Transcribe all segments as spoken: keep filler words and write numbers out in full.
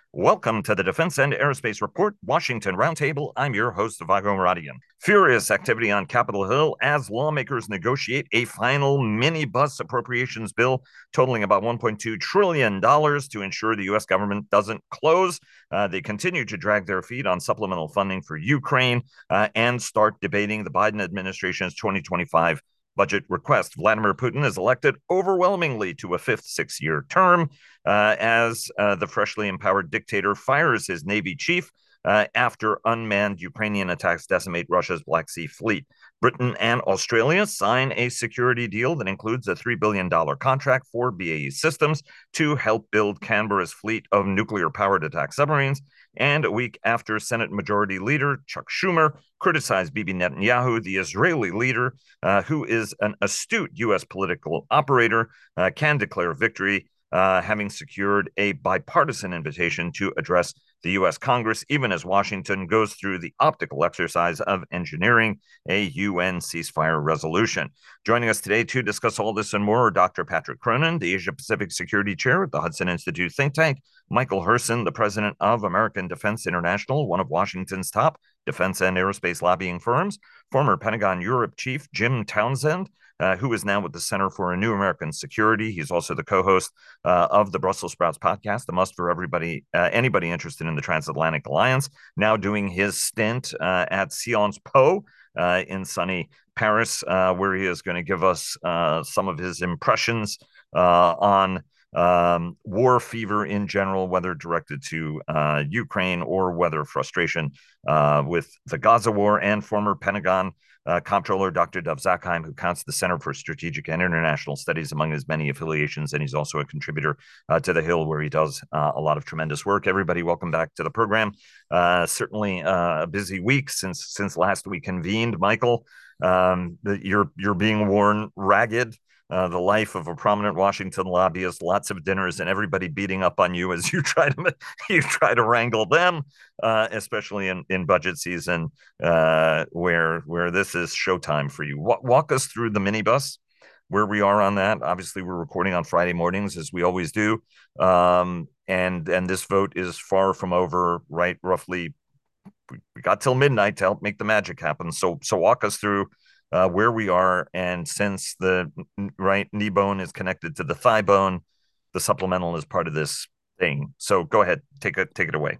Welcome to the Defense and Aerospace Report, Washington Roundtable. I'm your host, Vago Muradian. Furious activity on Capitol Hill as lawmakers negotiate a final minibus appropriations bill totaling about one point two trillion dollars to ensure the U S government doesn't close. Uh, they continue to drag their feet on supplemental funding for Ukraine uh, and start debating the Biden administration's twenty twenty-five budget request. Vladimir Putin is elected overwhelmingly to a fifth six-year term uh, as uh, the freshly empowered dictator fires his Navy chief uh, after unmanned Ukrainian attacks decimate Russia's Black Sea fleet. Britain and Australia sign a security deal that includes a three billion dollars contract for B A E Systems to help build Canberra's fleet of nuclear-powered attack submarines. And a week after Senate Majority Leader Chuck Schumer criticized Bibi Netanyahu, the Israeli leader, uh, who is an astute U S political operator, uh, can declare victory, uh, having secured a bipartisan invitation to address the U S Congress, even as Washington goes through the optical exercise of engineering a U N ceasefire resolution. Joining us today to discuss all this and more are Doctor Patrick Cronin, the Asia Pacific Security Chair at the Hudson Institute think tank, Michael Herson, the president of American Defense International, one of Washington's top defense and aerospace lobbying firms, former Pentagon Europe chief Jim Townsend, uh, who is now with the Center for a New American Security. He's also the co-host uh, of the Brussels Sprouts podcast, a must for everybody, uh, anybody interested in the Transatlantic Alliance, now doing his stint uh, at Sciences Po uh, in sunny Paris, uh, where he is going to give us uh, some of his impressions uh, on um, war fever in general, whether directed to uh, Ukraine or whether frustration uh, with the Gaza war, and former Pentagon uh, Comptroller Doctor Dov Zakheim, who counts the Center for Strategic and International Studies among his many affiliations, and he's also a contributor uh, to The Hill, where he does uh, a lot of tremendous work. Everybody, welcome back to the program. Uh, certainly uh, a busy week since since last we convened, Michael. Um, the, you're you're being worn ragged. Uh, the life of a prominent Washington lobbyist, lots of dinners, and everybody beating up on you as you try to you try to wrangle them, uh, especially in, in budget season, uh, where where this is showtime for you. Walk, walk us through the minibus, where we are on that. Obviously, we're recording on Friday mornings, as we always do, um, and and this vote is far from over. Right, roughly, we got till midnight to help make the magic happen. So so walk us through Uh, where we are, and since the right knee bone is connected to the thigh bone, the supplemental is part of this thing. So go ahead, take it take it away.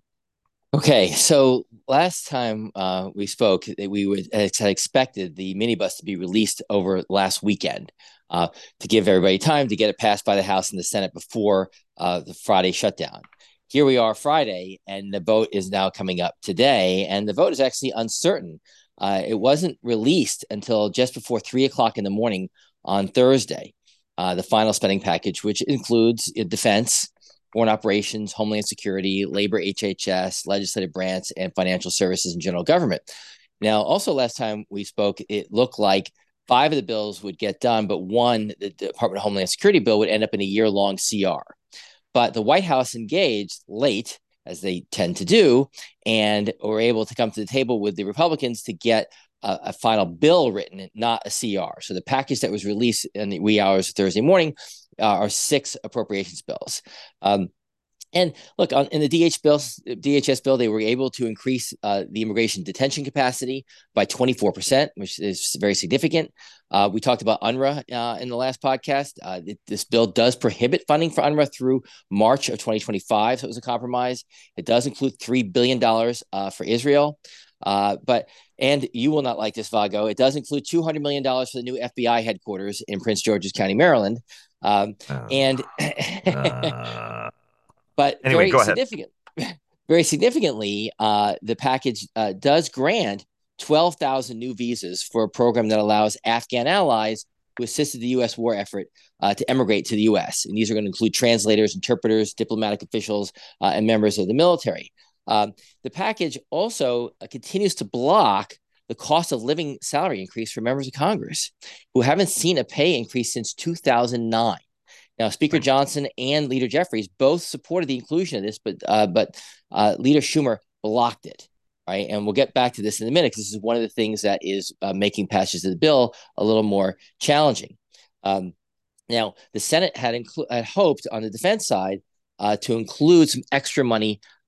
Okay, so last time uh, we spoke, we would had expected the minibus to be released over last weekend uh, to give everybody time to get it passed by the House and the Senate before uh, the Friday shutdown. Here we are Friday, and the vote is now coming up today, and the vote is actually uncertain. Uh, it wasn't released until just before three o'clock in the morning on Thursday, uh, the final spending package, which includes defense, foreign operations, homeland security, labor, H H S, legislative branch, and financial services and general government. Now, also last time we spoke, it looked like five of the bills would get done, but one, the Department of Homeland Security bill, would end up in a year-long C R. But the White House engaged late, as they tend to do, and were able to come to the table with the Republicans to get a, a final bill written, not a C R. So the package that was released in the wee hours of Thursday morning uh, are six appropriations bills. Um, And look, on, in the D H bills, D H S bill, they were able to increase uh, the immigration detention capacity by twenty-four percent, which is very significant. Uh, we talked about UNRWA uh, in the last podcast. Uh, it, this bill does prohibit funding for UNRWA through March of twenty twenty-five, so it was a compromise. It does include three billion dollars uh, for Israel. Uh, but and you will not like this, Vago. It does include two hundred million dollars for the new F B I headquarters in Prince George's County, Maryland. Um, uh, and uh... But anyway, very go ahead. significant, very significantly, uh, the package uh, does grant twelve thousand new visas for a program that allows Afghan allies who assisted the U S war effort uh, to emigrate to the U S. And these are going to include translators, interpreters, diplomatic officials, uh, and members of the military. Um, the package also uh, continues to block the cost of living salary increase for members of Congress who haven't seen a pay increase since two thousand nine. Now, Speaker Johnson and Leader Jeffries both supported the inclusion of this, but uh, but uh, Leader Schumer blocked it. Right, and we'll get back to this in a minute because this is one of the things that is uh, making passage of the bill a little more challenging. Um, now, the Senate had inclu- had hoped on the defense side uh, to include some extra money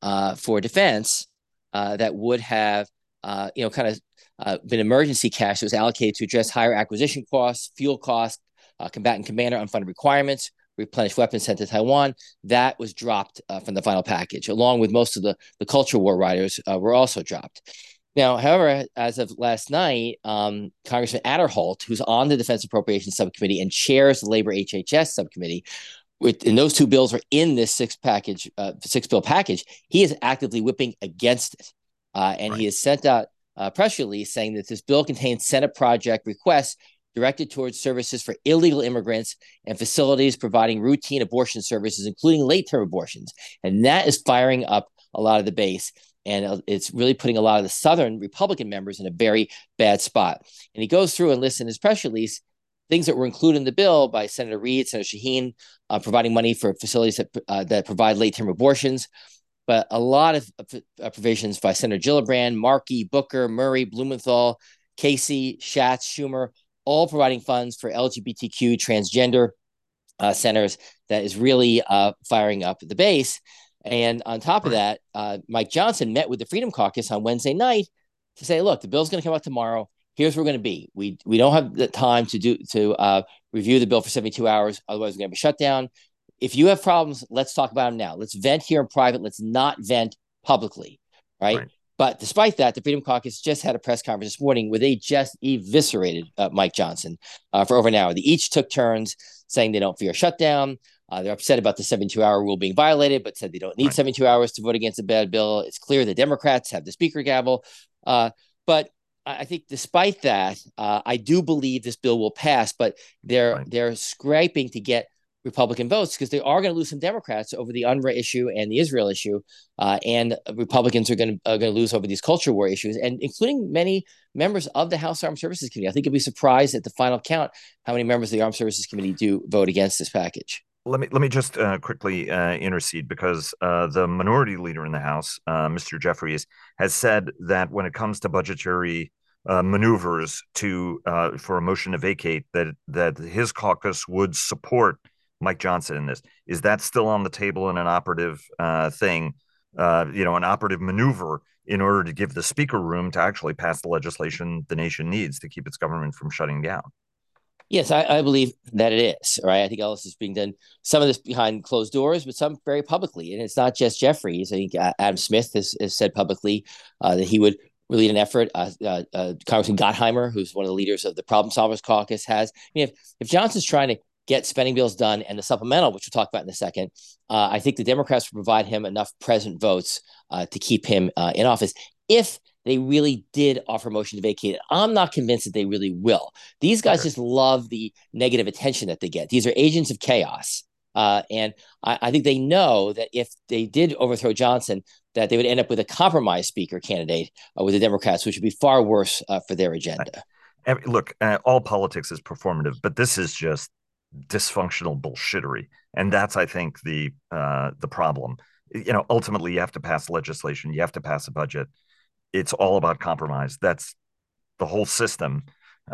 uh, for defense uh, that would have, uh, you know, kind of uh, been emergency cash that was allocated to address higher acquisition costs, fuel costs, uh, combatant commander unfunded requirements, replenish weapons sent to Taiwan. That was dropped uh, from the final package, along with most of the, the culture war riders uh, were also dropped. Now, however, as of last night, um, Congressman Aderholt, who's on the Defense Appropriations Subcommittee and chairs the Labor H H S Subcommittee, with, and those two bills are in this six package, uh, six bill package, he is actively whipping against it. Uh, and right. He has sent out a press release saying that this bill contains Senate project requests directed towards services for illegal immigrants and facilities providing routine abortion services, including late-term abortions. And that is firing up a lot of the base. And it's really putting a lot of the Southern Republican members in a very bad spot. And he goes through and lists in his press release things that were included in the bill by Senator Reid, Senator Shaheen, uh, providing money for facilities that, uh, that provide late-term abortions. But a lot of uh, provisions by Senator Gillibrand, Markey, Booker, Murray, Blumenthal, Casey, Schatz, Schumer, all providing funds for L G B T Q transgender uh, centers that is really uh, firing up the base. And on top of that, uh, Mike Johnson met with the Freedom Caucus on Wednesday night to say, look, the bill's going to come out tomorrow. Here's where we're going to be. We we don't have the time to do to uh, review the bill for seventy-two hours. Otherwise, we're going to be shut down. If you have problems, let's talk about them now. Let's vent here in private. Let's not vent publicly, right? right. But despite that, the Freedom Caucus just had a press conference this morning where they just eviscerated uh, Mike Johnson uh, for over an hour. They each took turns saying they don't fear a shutdown. Uh, they're upset about the seventy-two hour rule being violated, but said they don't need right. seventy-two hours to vote against a bad bill. It's clear the Democrats have the speaker gavel. Uh, but I think despite that, uh, I do believe this bill will pass, but they're right. they're scraping to get Republican votes because they are going to lose some Democrats over the UNRWA issue and the Israel issue, uh, and Republicans are going to are going to lose over these culture war issues, and including many members of the House Armed Services Committee. I think you'll be surprised at the final count how many members of the Armed Services Committee do vote against this package. Let me let me just uh, quickly uh, intercede because uh, the minority leader in the House, uh, Mister Jeffries, has said that when it comes to budgetary uh, maneuvers to uh, for a motion to vacate, that that his caucus would support Mike Johnson in this. Is that still on the table in an operative uh, thing, uh, you know, an operative maneuver in order to give the speaker room to actually pass the legislation the nation needs to keep its government from shutting down? Yes, I, I believe that it is, right? I think all this is being done, some of this behind closed doors, but some very publicly. And it's not just Jeffries. I think uh, Adam Smith has, has said publicly uh, that he would lead an effort. Uh, uh, uh, Congressman Gottheimer, who's one of the leaders of the Problem Solvers Caucus, has. I mean, if, if Johnson's trying to get spending bills done and the supplemental, which we'll talk about in a second, uh, I think the Democrats will provide him enough present votes uh, to keep him uh, in office. If they really did offer a motion to vacate it, I'm not convinced that they really will. These guys okay. just love the negative attention that they get. These are agents of chaos. Uh, and I, I think they know that if they did overthrow Johnson, that they would end up with a compromise speaker candidate uh, with the Democrats, which would be far worse uh, for their agenda. I, I, look, uh, all politics is performative, but this is just dysfunctional bullshittery, and that's I think the uh the problem. You know, ultimately you have to pass legislation, you have to pass a budget. It's all about compromise. That's the whole system,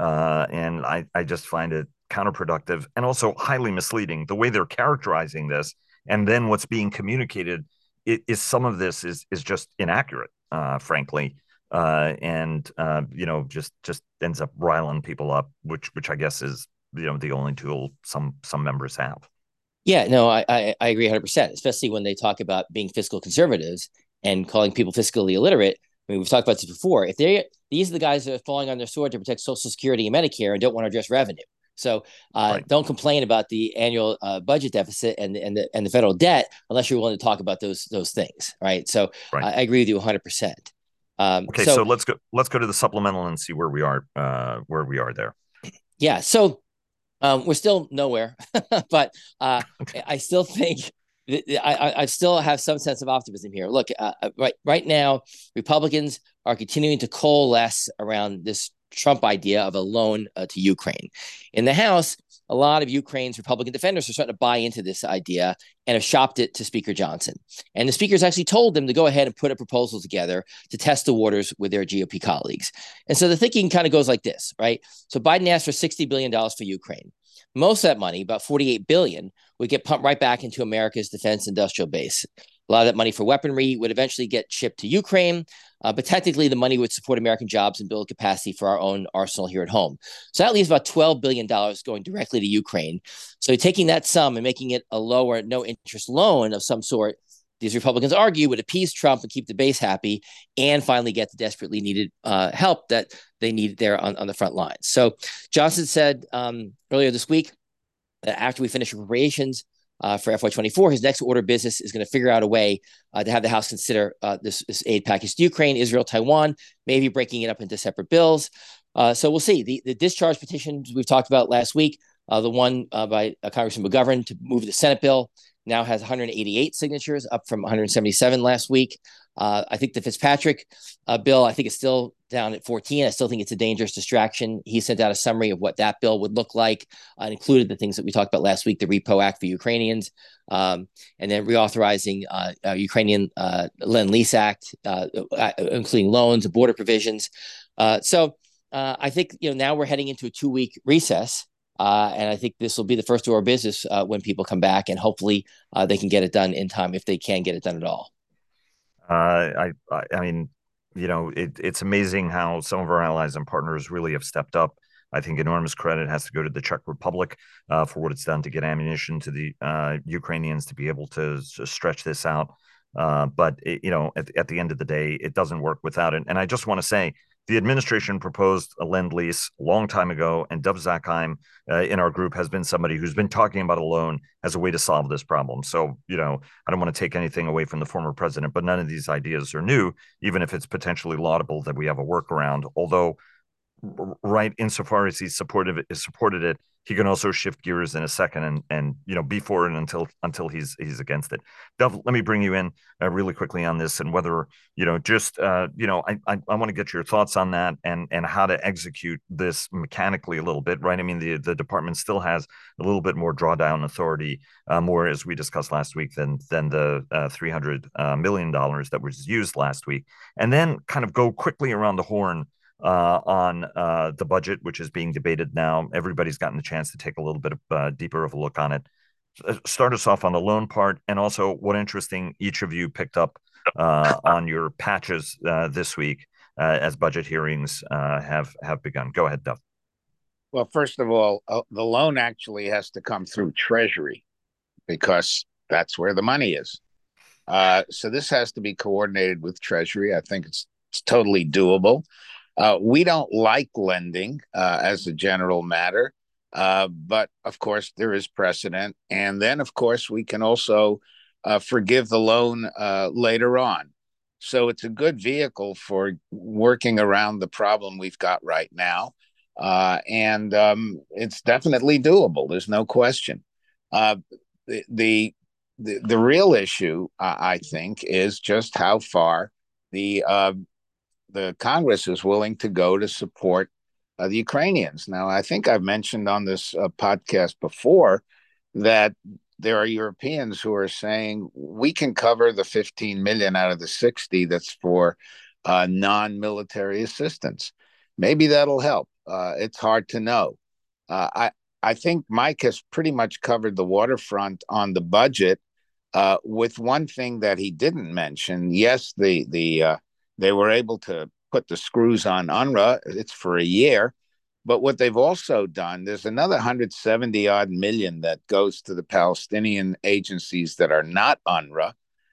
uh and I I just find it counterproductive and also highly misleading the way they're characterizing this, and then what's being communicated is, is some of this is is just inaccurate, uh frankly, uh and uh you know just just ends up riling people up, which which I guess is you know the only tool some some members have. Yeah, no, I I, I agree one hundred percent, especially when they talk about being fiscal conservatives and calling people fiscally illiterate. I mean, we've talked about this before. If they these are the guys that are falling on their sword to protect Social Security and Medicare and don't want to address revenue. So uh, right. don't complain about the annual uh, budget deficit and and the and the federal debt unless you're willing to talk about those those things, right? So right. I, I agree with you one hundred percent. Um, okay, so, so let's go let's go to the supplemental and see where we are uh, where we are there. Yeah, so. Um, we're still nowhere, but uh, I still think th- I, I still have some sense of optimism here. Look, uh, right right now, Republicans are continuing to coalesce around this Trump idea of a loan uh, to Ukraine. In the House, a lot of Ukraine's Republican defenders are starting to buy into this idea and have shopped it to Speaker Johnson. And the speaker's actually told them to go ahead and put a proposal together to test the waters with their G O P colleagues. And so the thinking kind of goes like this, right? So Biden asked for sixty billion dollars for Ukraine. Most of that money, about forty-eight billion dollars, would get pumped right back into America's defense industrial base. A lot of that money for weaponry would eventually get shipped to Ukraine, uh, but technically the money would support American jobs and build capacity for our own arsenal here at home. So that leaves about twelve billion dollars going directly to Ukraine. So taking that sum and making it a lower, no interest loan of some sort, these Republicans argue, would appease Trump and keep the base happy and finally get the desperately needed uh, help that they need there on, on the front lines. So Johnson said um, earlier this week that after we finish appropriations uh, for F Y twenty-four, his next order of business is going to figure out a way uh, to have the House consider uh, this, this aid package to Ukraine, Israel, Taiwan, maybe breaking it up into separate bills. Uh, so we'll see. The, the discharge petitions we've talked about last week, uh, the one uh, by uh, Congressman McGovern to move the Senate bill, now has one hundred eighty-eight signatures, up from one hundred seventy-seven last week. Uh, I think the Fitzpatrick uh, bill, I think it's still down at fourteen. I still think it's a dangerous distraction. He sent out a summary of what that bill would look like, uh, and included the things that we talked about last week, the Repo Act for Ukrainians, um, and then reauthorizing uh, uh, Ukrainian uh, Lend-Lease Act, uh, uh, including loans and border provisions. Uh, so uh, I think you know now we're heading into a two-week recess. Uh, and I think this will be the first order of business uh, when people come back, and hopefully uh, they can get it done in time if they can get it done at all. Uh, I, I, I mean, you know, it, it's amazing how some of our allies and partners really have stepped up. I think enormous credit has to go to the Czech Republic uh, for what it's done to get ammunition to the uh, Ukrainians to be able to, to stretch this out. Uh, but it, you know, at, at the end of the day, it doesn't work without it. And I just want to say, the administration proposed a lend lease a long time ago, and Dov Zakheim uh, in our group has been somebody who's been talking about a loan as a way to solve this problem. So, you know, I don't want to take anything away from the former president, but none of these ideas are new, even if it's potentially laudable that we have a workaround. Although, right, insofar as he's supportive is supported it, he can also shift gears in a second and and you know be for it until until he's he's against it. Dov, let me bring you in uh, really quickly on this, and whether you know just uh, you know I I, I want to get your thoughts on that, and and how to execute this mechanically a little bit, right? I mean, the the department still has a little bit more drawdown authority, uh, more as we discussed last week than than the uh, three hundred uh, million dollars that was used last week, and then kind of go quickly around the horn uh, on uh, the budget, which is being debated now. Everybody's gotten the chance to take a little bit of uh, deeper of a look on it. Start us off on the loan part, and also what interesting each of you picked up uh, on your patches uh, this week uh, as budget hearings uh, have have begun. Go ahead, Duff. Well, first of all, uh, the loan actually has to come through Treasury because that's where the money is. Uh, so this has to be coordinated with Treasury. I think it's, it's totally doable. Uh, we don't like lending uh, as a general matter, uh, but of course there is precedent. And then, of course, we can also uh, forgive the loan uh, later on. So it's a good vehicle for working around the problem we've got right now. Uh, and um, it's definitely doable. There's no question. Uh, the, the, the, the real issue, uh, I think, is just how far the uh, the Congress is willing to go to support uh, the Ukrainians. Now, I think I've mentioned on this uh, podcast before that there are Europeans who are saying we can cover the fifteen million out of the sixty that's for uh, non-military assistance. Maybe that'll help. Uh, it's hard to know. Uh, I, I think Mike has pretty much covered the waterfront on the budget uh, with one thing that he didn't mention. Yes, the, the, uh, they were able to put the screws on UNRWA. It's for a year. But what they've also done, there's another one hundred seventy odd million that goes to the Palestinian agencies that are not UNRWA.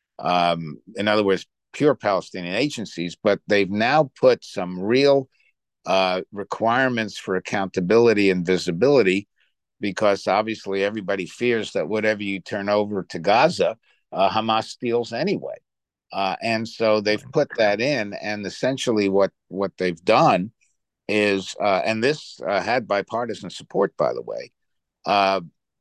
Um, in other words, pure Palestinian agencies. But they've now put some real uh, requirements for accountability and visibility, because obviously everybody fears that whatever you turn over to Gaza, uh, Hamas steals anyway. Uh, and so they've put that in, and essentially what, what they've done is, uh, and this uh, had bipartisan support, by the way, uh,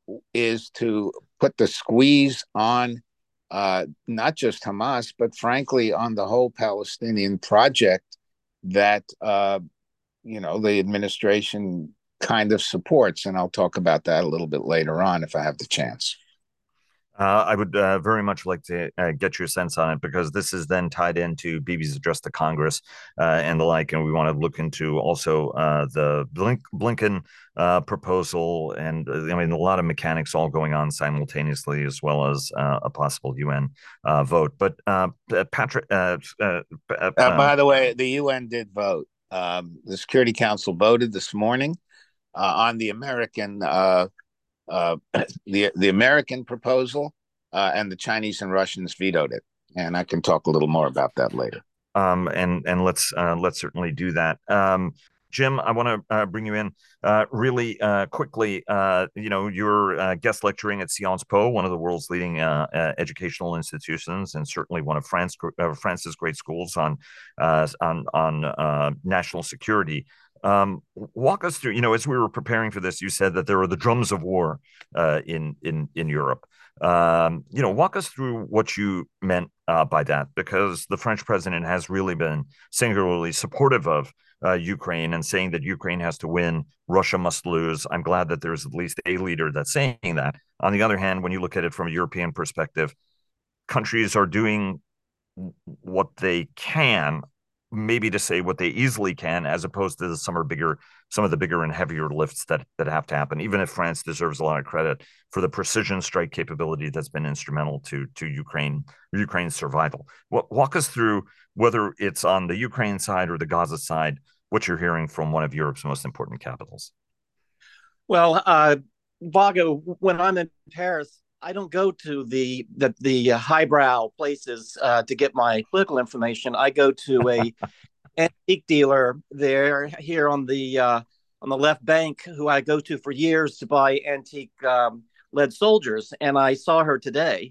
is to put the squeeze on uh, not just Hamas, but frankly on the whole Palestinian project that, uh, you know, the administration kind of supports. And I'll talk about that a little bit later on if I have the chance. Uh, I would uh, very much like to uh, get your sense on it because this is then tied into Bibi's address to Congress uh, and the like, and we want to look into also uh, the Blink- Blinken uh, proposal, and uh, I mean a lot of mechanics all going on simultaneously, as well as uh, a possible U N uh, vote. But uh, Patrick, uh, uh, Uh, um, by the way, the U N did vote. Um, the Security Council voted this morning uh, on the American uh, uh, the the American proposal, uh, and the Chinese and Russians vetoed it. And I can talk a little more about that later. Um, and and let's uh, let's certainly do that. Um, Jim, I want to uh, bring you in uh, really uh, quickly. Uh, you know, you're uh, guest lecturing at Sciences Po, one of the world's leading uh, uh, educational institutions, and certainly one of France, uh, France's great schools on uh, on on uh, national security. Um, walk us through. You know, as we were preparing for this, you said that there are the drums of war uh, in in in Europe. Um, you know, walk us through what you meant uh, by that, because the French president has really been singularly supportive of uh, Ukraine and saying that Ukraine has to win, Russia must lose. I'm glad that there's at least a leader that's saying that. On the other hand, when you look at it from a European perspective, countries are doing what they can, maybe to say what they easily can, as opposed to the, some are bigger, some of the bigger and heavier lifts that that have to happen. Even if France deserves a lot of credit for the precision strike capability that's been instrumental to to Ukraine Ukraine's survival. What, walk us through, whether it's on the Ukraine side or the Gaza side, what you're hearing from one of Europe's most important capitals. Well, uh, Vago, when I'm in Paris, I don't go to the the, the highbrow places uh, to get my political information. I go to a antique dealer there here on the uh, on the left bank, who I go to for years to buy antique um, lead soldiers. And I saw her today,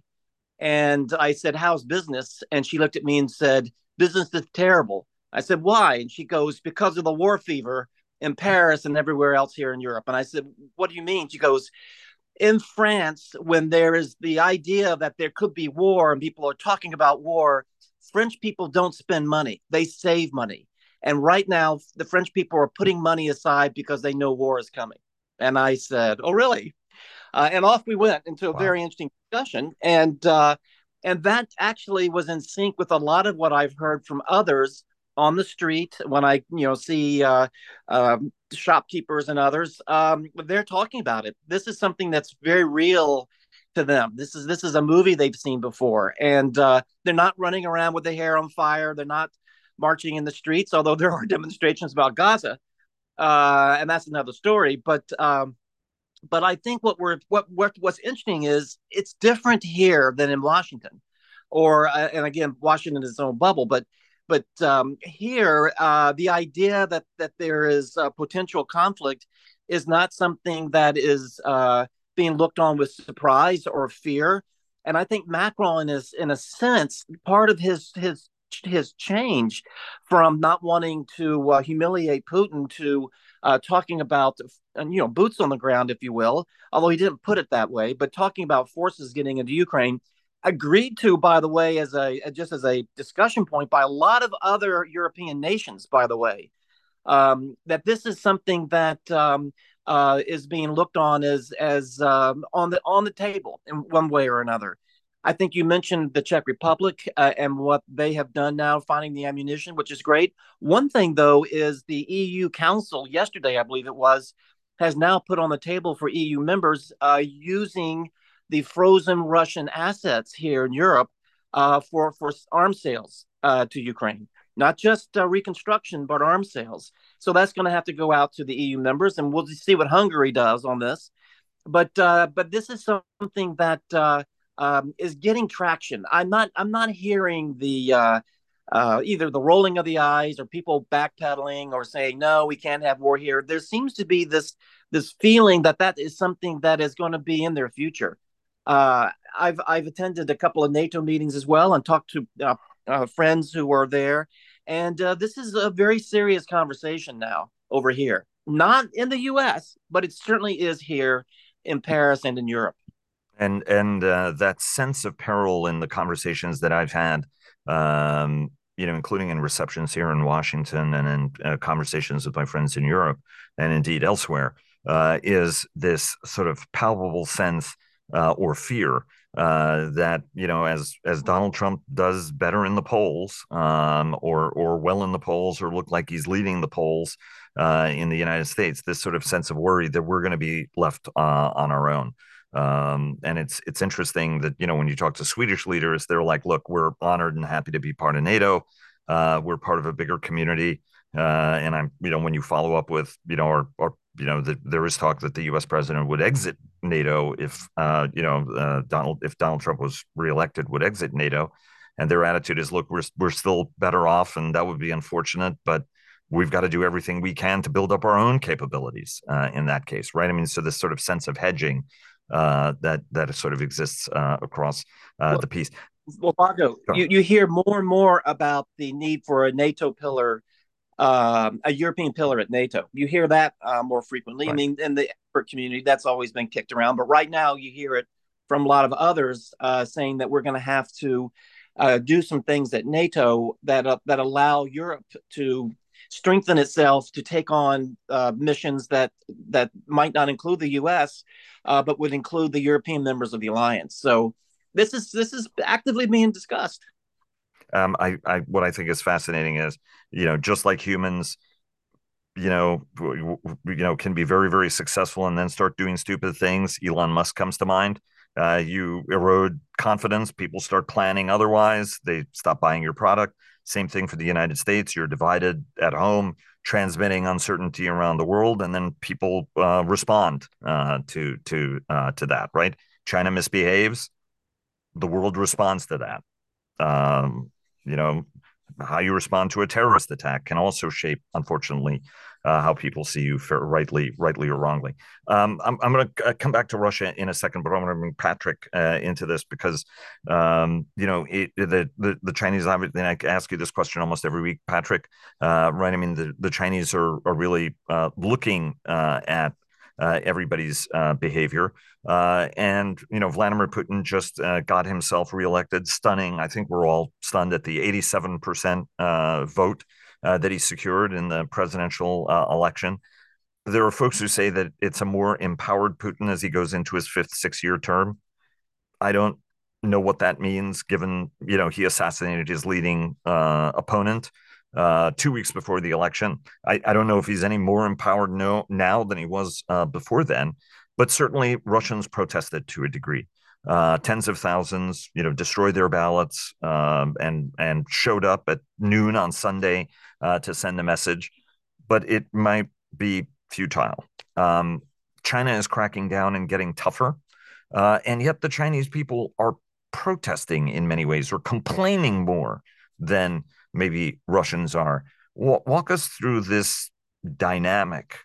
and I said, "How's business?" And she looked at me and said, "Business is terrible." I said, "Why?" And she goes, "Because of the war fever in Paris and everywhere else here in Europe." And I said, "What do you mean?" She goes, "In France, when there is the idea that there could be war and people are talking about war, French people don't spend money. They save money. And right now, the French people are putting money aside because they know war is coming." And I said, "Oh, really?" Uh, and off we went into a Wow. very interesting discussion. And uh, and that actually was in sync with a lot of what I've heard from others on the street when I, you know, see uh, uh, shopkeepers and others. Um, they're talking about it. This is something that's very real to them. This is this is a movie they've seen before, and uh, they're not running around with their hair on fire. They're not marching in the streets, although there are demonstrations about Gaza, uh, and that's another story. But um, but I think what we're what, what what's interesting is it's different here than in Washington, or uh, and again, Washington is its own bubble, but but um, here uh, the idea that that there is a potential conflict is not something that is uh, being looked on with surprise or fear. And I think Macron is, in a sense, part of his his his change from not wanting to uh, humiliate Putin to uh, talking about, uh, you know, boots on the ground, if you will, although he didn't put it that way, but talking about forces getting into Ukraine, agreed to, by the way, as a just as a discussion point by a lot of other European nations, by the way, um, that this is something that um, uh, is being looked on as as um, on the on the table in one way or another. I think you mentioned the Czech Republic uh, and what they have done now, finding the ammunition, which is great. One thing, though, is the E U Council yesterday, I believe it was, has now put on the table for E U members uh, using the frozen Russian assets here in Europe uh, for for arms sales uh, to Ukraine, not just uh, reconstruction, but arms sales. So that's going to have to go out to the E U members, and we'll see what Hungary does on this. But uh, but this is something that uh, um, is getting traction. I'm not I'm not hearing the uh, uh, either the rolling of the eyes or people backpedaling or saying no, we can't have war here. There seems to be this this feeling that that is something that is going to be in their future. Uh, I've I've attended a couple of NATO meetings as well and talked to uh, uh, friends who were there, and uh, this is a very serious conversation now over here. Not in the U S, but it certainly is here in Paris and in Europe. And and uh, that sense of peril in the conversations that I've had, um, you know, including in receptions here in Washington and in uh, conversations with my friends in Europe and indeed elsewhere, uh, is this sort of palpable sense uh, or fear uh, that, you know, as as Donald Trump does better in the polls, um, or or well in the polls, or look like he's leading the polls uh, in the United States, this sort of sense of worry that we're going to be left uh, on our own. Um, and it's it's interesting that, you know, when you talk to Swedish leaders, they're like, look, we're honored and happy to be part of NATO. Uh, we're part of a bigger community. Uh, and I'm, you know, when you follow up with, you know, or, or you know, the, there is talk that the U S president would exit NATO if, uh, you know, uh, Donald, if Donald Trump was reelected, would exit NATO. And their attitude is, look, we're we're still better off, and that would be unfortunate, but we've got to do everything we can to build up our own capabilities uh, in that case, right? I mean, so this sort of sense of hedging uh, that that sort of exists uh, across uh, well, the piece. Well, Vago, you, you hear more and more about the need for a NATO pillar, um, a European pillar at NATO. You hear that uh, more frequently. Right. I mean, in the expert community, that's always been kicked around. But right now, you hear it from a lot of others uh, saying that we're going to have to uh, do some things at NATO that uh, that allow Europe to strengthen itself to take on uh, missions that that might not include the U S, uh, but would include the European members of the alliance. So this is this is actively being discussed. Um, I, I what I think is fascinating is, you know, just like humans, you know, you know, can be very, very successful and then start doing stupid things. Elon Musk comes to mind. Uh, you erode confidence. People start planning otherwise. They stop buying your product. Same thing for the United States. You're divided at home, transmitting uncertainty around the world, and then people uh, respond uh, to to uh, to that. Right? China misbehaves. The world responds to that. Um, you know, how you respond to a terrorist attack can also shape, unfortunately, uh, how people see you, for rightly, rightly or wrongly. Um, I'm, I'm going to come back to Russia in a second, but I'm going to bring Patrick uh, into this because, um, you know, it, the, the the Chinese. And I ask you this question almost every week, Patrick. Uh, right? I mean, the, the Chinese are are really uh, looking uh, at uh, everybody's uh, behavior. Uh, and, you know, Vladimir Putin just uh, got himself reelected. Stunning. I think we're all stunned at the eighty-seven percent uh, vote uh, that he secured in the presidential uh, election. There are folks who say that it's a more empowered Putin as he goes into his fifth six-year term. I don't know what that means, given, you know, he assassinated his leading uh, opponent uh, two weeks before the election. I, I don't know if he's any more empowered no, now than he was uh, before then, but certainly Russians protested to a degree. Uh, tens of thousands, you know, destroyed their ballots um, and and showed up at noon on Sunday uh, to send a message, but it might be futile. Um, China is cracking down and getting tougher, uh, and yet the Chinese people are protesting in many ways or complaining more than maybe Russians are. Walk us through this dynamic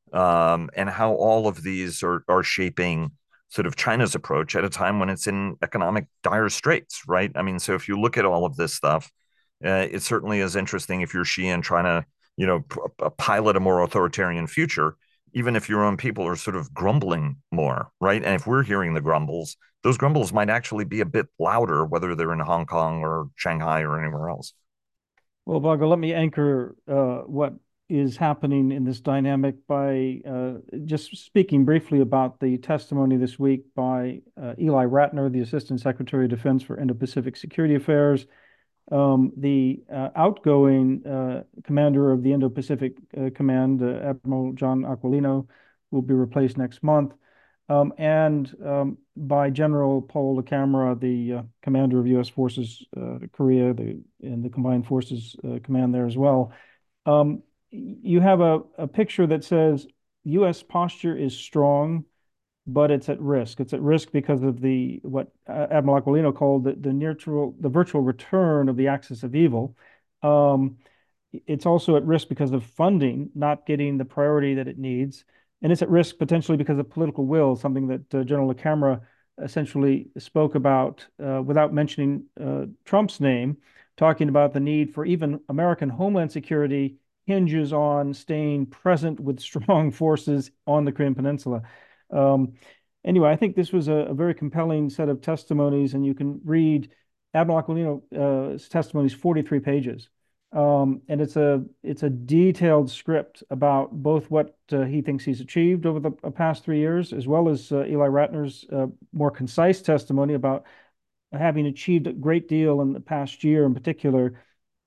um, and how all of these are, are shaping sort of China's approach at a time when it's in economic dire straits, right? I mean, so if you look at all of this stuff, uh, it certainly is interesting if you're Xi and trying to, you know, p- pilot a more authoritarian future, even if your own people are sort of grumbling more, right? And if we're hearing the grumbles, those grumbles might actually be a bit louder, whether they're in Hong Kong or Shanghai or anywhere else. Well, Vago, let me anchor uh, what is happening in this dynamic by uh, just speaking briefly about the testimony this week by uh, Eli Ratner, the Assistant Secretary of Defense for Indo-Pacific Security Affairs. Um, the uh, outgoing uh, commander of the Indo-Pacific uh, Command, uh, Admiral John Aquilino, will be replaced next month. Um, and um, by General Paul LaCamera, the uh, commander of U S Forces uh, Korea, the, and the Combined Forces uh, Command there as well. Um, you have a, a picture that says U S posture is strong, but it's at risk. It's at risk because of the what Admiral Aquilino called the, the neutral, the virtual return of the axis of evil. Um, it's also at risk because of funding not getting the priority that it needs. And it's at risk potentially because of political will, something that uh, General LaCamera essentially spoke about uh, without mentioning uh, Trump's name, talking about the need for even American homeland security hinges on staying present with strong forces on the Korean Peninsula. Um, anyway, I think this was a, a very compelling set of testimonies, and you can read Admiral Aquilino's uh, testimonies, forty-three pages. Um, and it's a it's a detailed script about both what uh, he thinks he's achieved over the past three years, as well as uh, Eli Ratner's uh, more concise testimony about having achieved a great deal in the past year, in particular,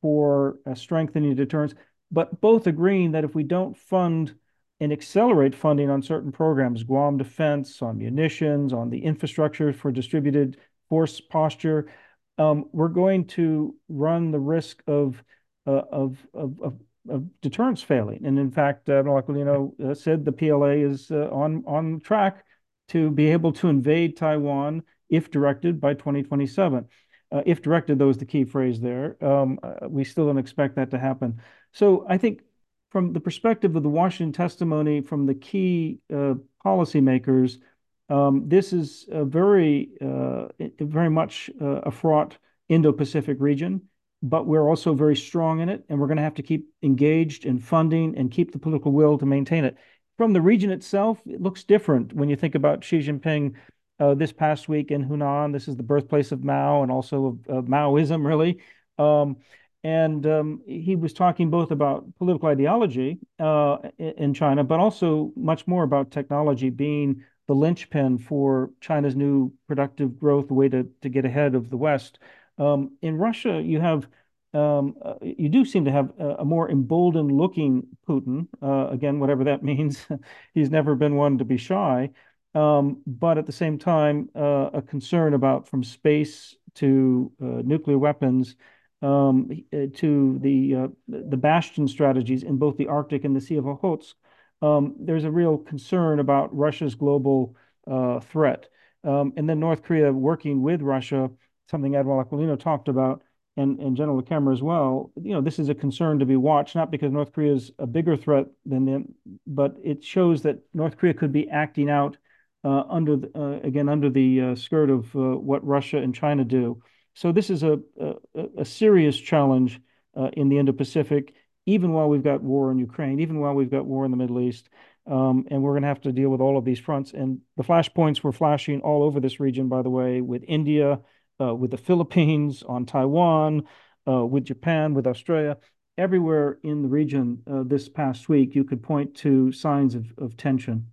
for uh, strengthening deterrence. But both agreeing that if we don't fund and accelerate funding on certain programs, Guam defense, on munitions, on the infrastructure for distributed force posture, um, we're going to run the risk of uh, of, of, of, of deterrence failing. And in fact, Admiral Aquilino uh, said the P L A is uh, on, on track to be able to invade Taiwan if directed by twenty twenty-seven. Uh, if directed, though, is the key phrase there. Um, uh, we still don't expect that to happen. So I think from the perspective of the Washington testimony from the key uh, policymakers, um, this is a very, uh, very much uh, a fraught Indo-Pacific region, but we're also very strong in it, and we're going to have to keep engaged in funding and keep the political will to maintain it. From the region itself, it looks different when you think about Xi Jinping uh, this past week in Hunan. This is the birthplace of Mao and also of, of Maoism, really. Um, and um, he was talking both about political ideology uh, in China, but also much more about technology being the linchpin for China's new productive growth, the way to, to get ahead of the West. Um, in Russia, you have um, uh, you do seem to have a, a more emboldened looking Putin. Uh, again, whatever that means, he's never been one to be shy. Um, but at the same time, uh, a concern about from space to uh, nuclear weapons um, to the uh, the bastion strategies in both the Arctic and the Sea of Okhotsk. Um, there's a real concern about Russia's global uh, threat. Um, and then North Korea working with Russia, something Admiral Aquilino talked about, and, and General LeCamera as well. You know, this is a concern to be watched, not because North Korea is a bigger threat than them, but it shows that North Korea could be acting out uh, under, the, uh, again, under the uh, skirt of uh, what Russia and China do. So this is a, a, a serious challenge uh, in the Indo-Pacific, even while we've got war in Ukraine, even while we've got war in the Middle East. Um, and we're going to have to deal with all of these fronts. And the flashpoints were flashing all over this region, by the way, with India, uh, with the Philippines, on Taiwan, uh, with Japan, with Australia. Everywhere in the region uh, this past week, you could point to signs of, of tension.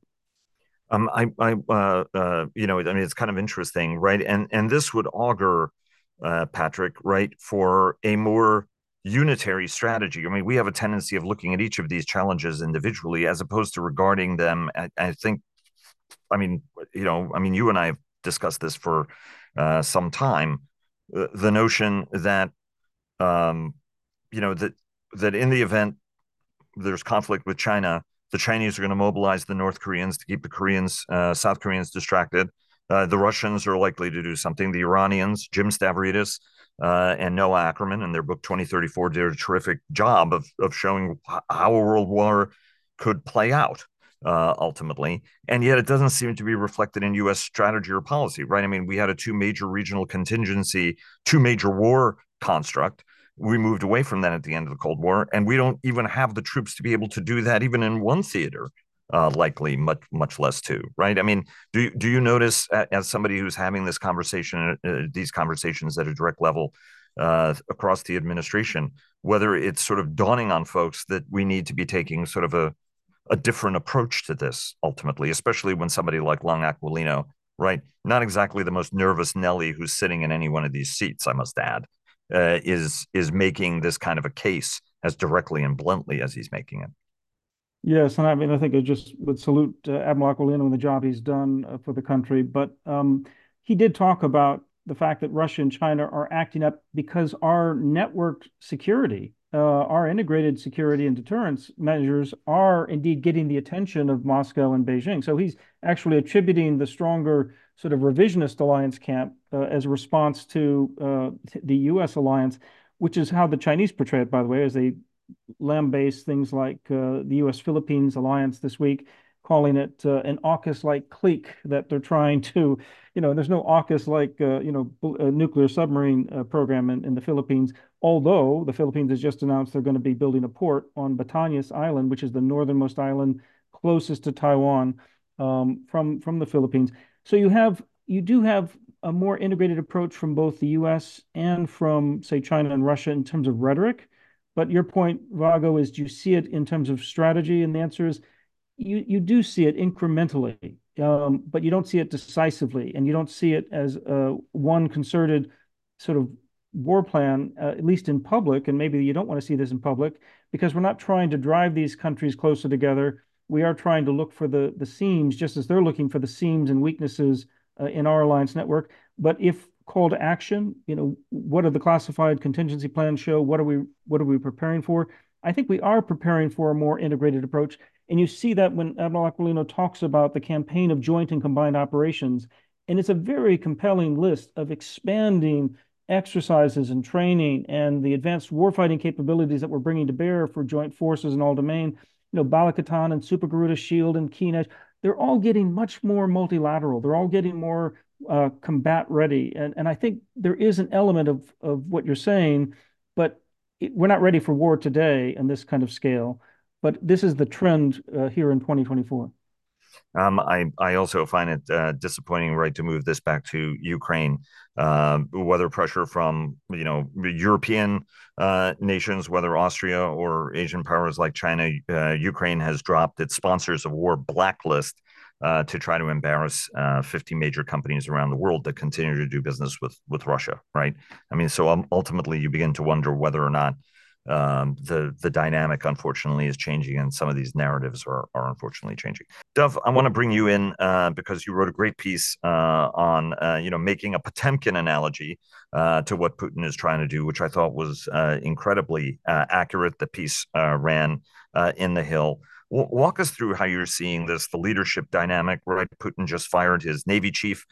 Um, I, I, uh, uh, you know, I mean, it's kind of interesting, right? And and this would augur, uh, Patrick, right, for a more unitary strategy. I mean, we have a tendency of looking at each of these challenges individually as opposed to regarding them. I, I think, I mean, you know, I mean, you and I have discussed this for uh, some time. Uh, the notion that, um, you know, that that in the event there's conflict with China, the Chinese are going to mobilize the North Koreans to keep the Koreans, uh, South Koreans distracted. Uh, the Russians are likely to do something. The Iranians, Jim Stavridis uh, and Noah Ackerman, in their book twenty thirty-four, did a terrific job of of showing how a world war could play out uh, ultimately. And yet, it doesn't seem to be reflected in U S strategy or policy, right? I mean, we had a two major regional contingency, two major war construct. We moved away from that at the end of the Cold War, and we don't even have the troops to be able to do that even in one theater, uh, likely much much less two, right? I mean, do you, do you notice as somebody who's having this conversation, uh, these conversations at a direct level uh, across the administration, whether it's sort of dawning on folks that we need to be taking sort of a a different approach to this ultimately, especially when somebody like Long Aquilino, right, not exactly the most nervous Nelly who's sitting in any one of these seats, I must add, Uh, is is making this kind of a case as directly and bluntly as he's making it. Yes, and I mean, I think I just would salute uh, Admiral Aquilino and the job he's done uh, for the country. But um, he did talk about the fact that Russia and China are acting up because our network security, uh, our integrated security and deterrence measures are indeed getting the attention of Moscow and Beijing. So he's actually attributing the stronger sort of revisionist alliance camp uh, as a response to uh, the U S alliance, which is how the Chinese portray it, by the way, as they lambaste things like uh, the U S Philippines alliance this week, calling it uh, an AUKUS-like clique that they're trying to, you know, there's no AUKUS-like, uh, you know, uh, nuclear submarine uh, program in, in the Philippines, although the Philippines has just announced they're going to be building a port on Batanes Island, which is the northernmost island closest to Taiwan um, from, from the Philippines. So you have, you do have a more integrated approach from both the U S and from, say, China and Russia in terms of rhetoric. But your point, Vago, is do you see it in terms of strategy? And the answer is you you do see it incrementally, um, but you don't see it decisively, and you don't see it as uh, one concerted sort of war plan, uh, at least in public. And maybe you don't want to see this in public because we're not trying to drive these countries closer together. We are trying to look for the the seams, just as they're looking for the seams and weaknesses uh, in our alliance network. But if call to action, you know, what are the classified contingency plans show? What are we what are we preparing for? I think we are preparing for a more integrated approach. And you see that when Admiral Aquilino talks about the campaign of joint and combined operations, and it's a very compelling list of expanding exercises and training and the advanced warfighting capabilities that we're bringing to bear for joint forces in all domain. You know, Balakatan and Super Garuda Shield and Keen Edge, they're all getting much more multilateral. They're all getting more uh, combat ready. And, and I think there is an element of, of what you're saying, but it, we're not ready for war today in this kind of scale. But this is the trend uh, here in twenty twenty-four. Um, I, I also find it uh, disappointing, right, to move this back to Ukraine. Uh, whether pressure from, you know, European uh, nations, whether Austria or Asian powers like China, uh, Ukraine has dropped its sponsors of war blacklist uh, to try to embarrass uh, fifty major companies around the world that continue to do business with, with Russia, right? I mean, so um, ultimately you begin to wonder whether or not um, the the dynamic, unfortunately, is changing, and some of these narratives are are unfortunately changing. Dov, I want to bring you in uh, because you wrote a great piece uh, on uh, you know making a Potemkin analogy uh, to what Putin is trying to do, which I thought was uh, incredibly uh, accurate. The piece uh, ran uh, in the Hill. Walk us through how you're seeing this, the leadership dynamic, right? Putin just fired his Navy chief.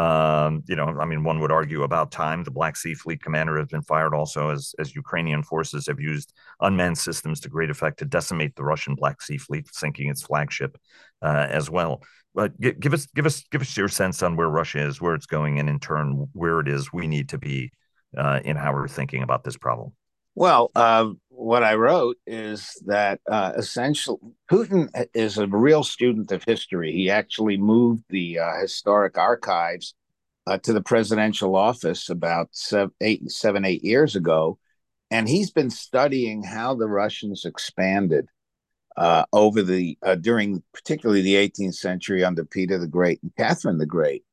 Um, you know, I mean, one would argue about time. The Black Sea Fleet commander has been fired also as, as Ukrainian forces have used unmanned systems to great effect to decimate the Russian Black Sea Fleet, sinking its flagship uh, as well. But give us, give us, give us your sense on where Russia is, where it's going, and in turn, where it is we need to be uh, in how we're thinking about this problem. Well, uh, what I wrote is that uh, essentially Putin is a real student of history. He actually moved the uh, historic archives uh, to the presidential office about seven, eight, seven, eight years ago, and he's been studying how the Russians expanded uh, over the uh, during particularly the eighteenth century under Peter the Great and Catherine the Great.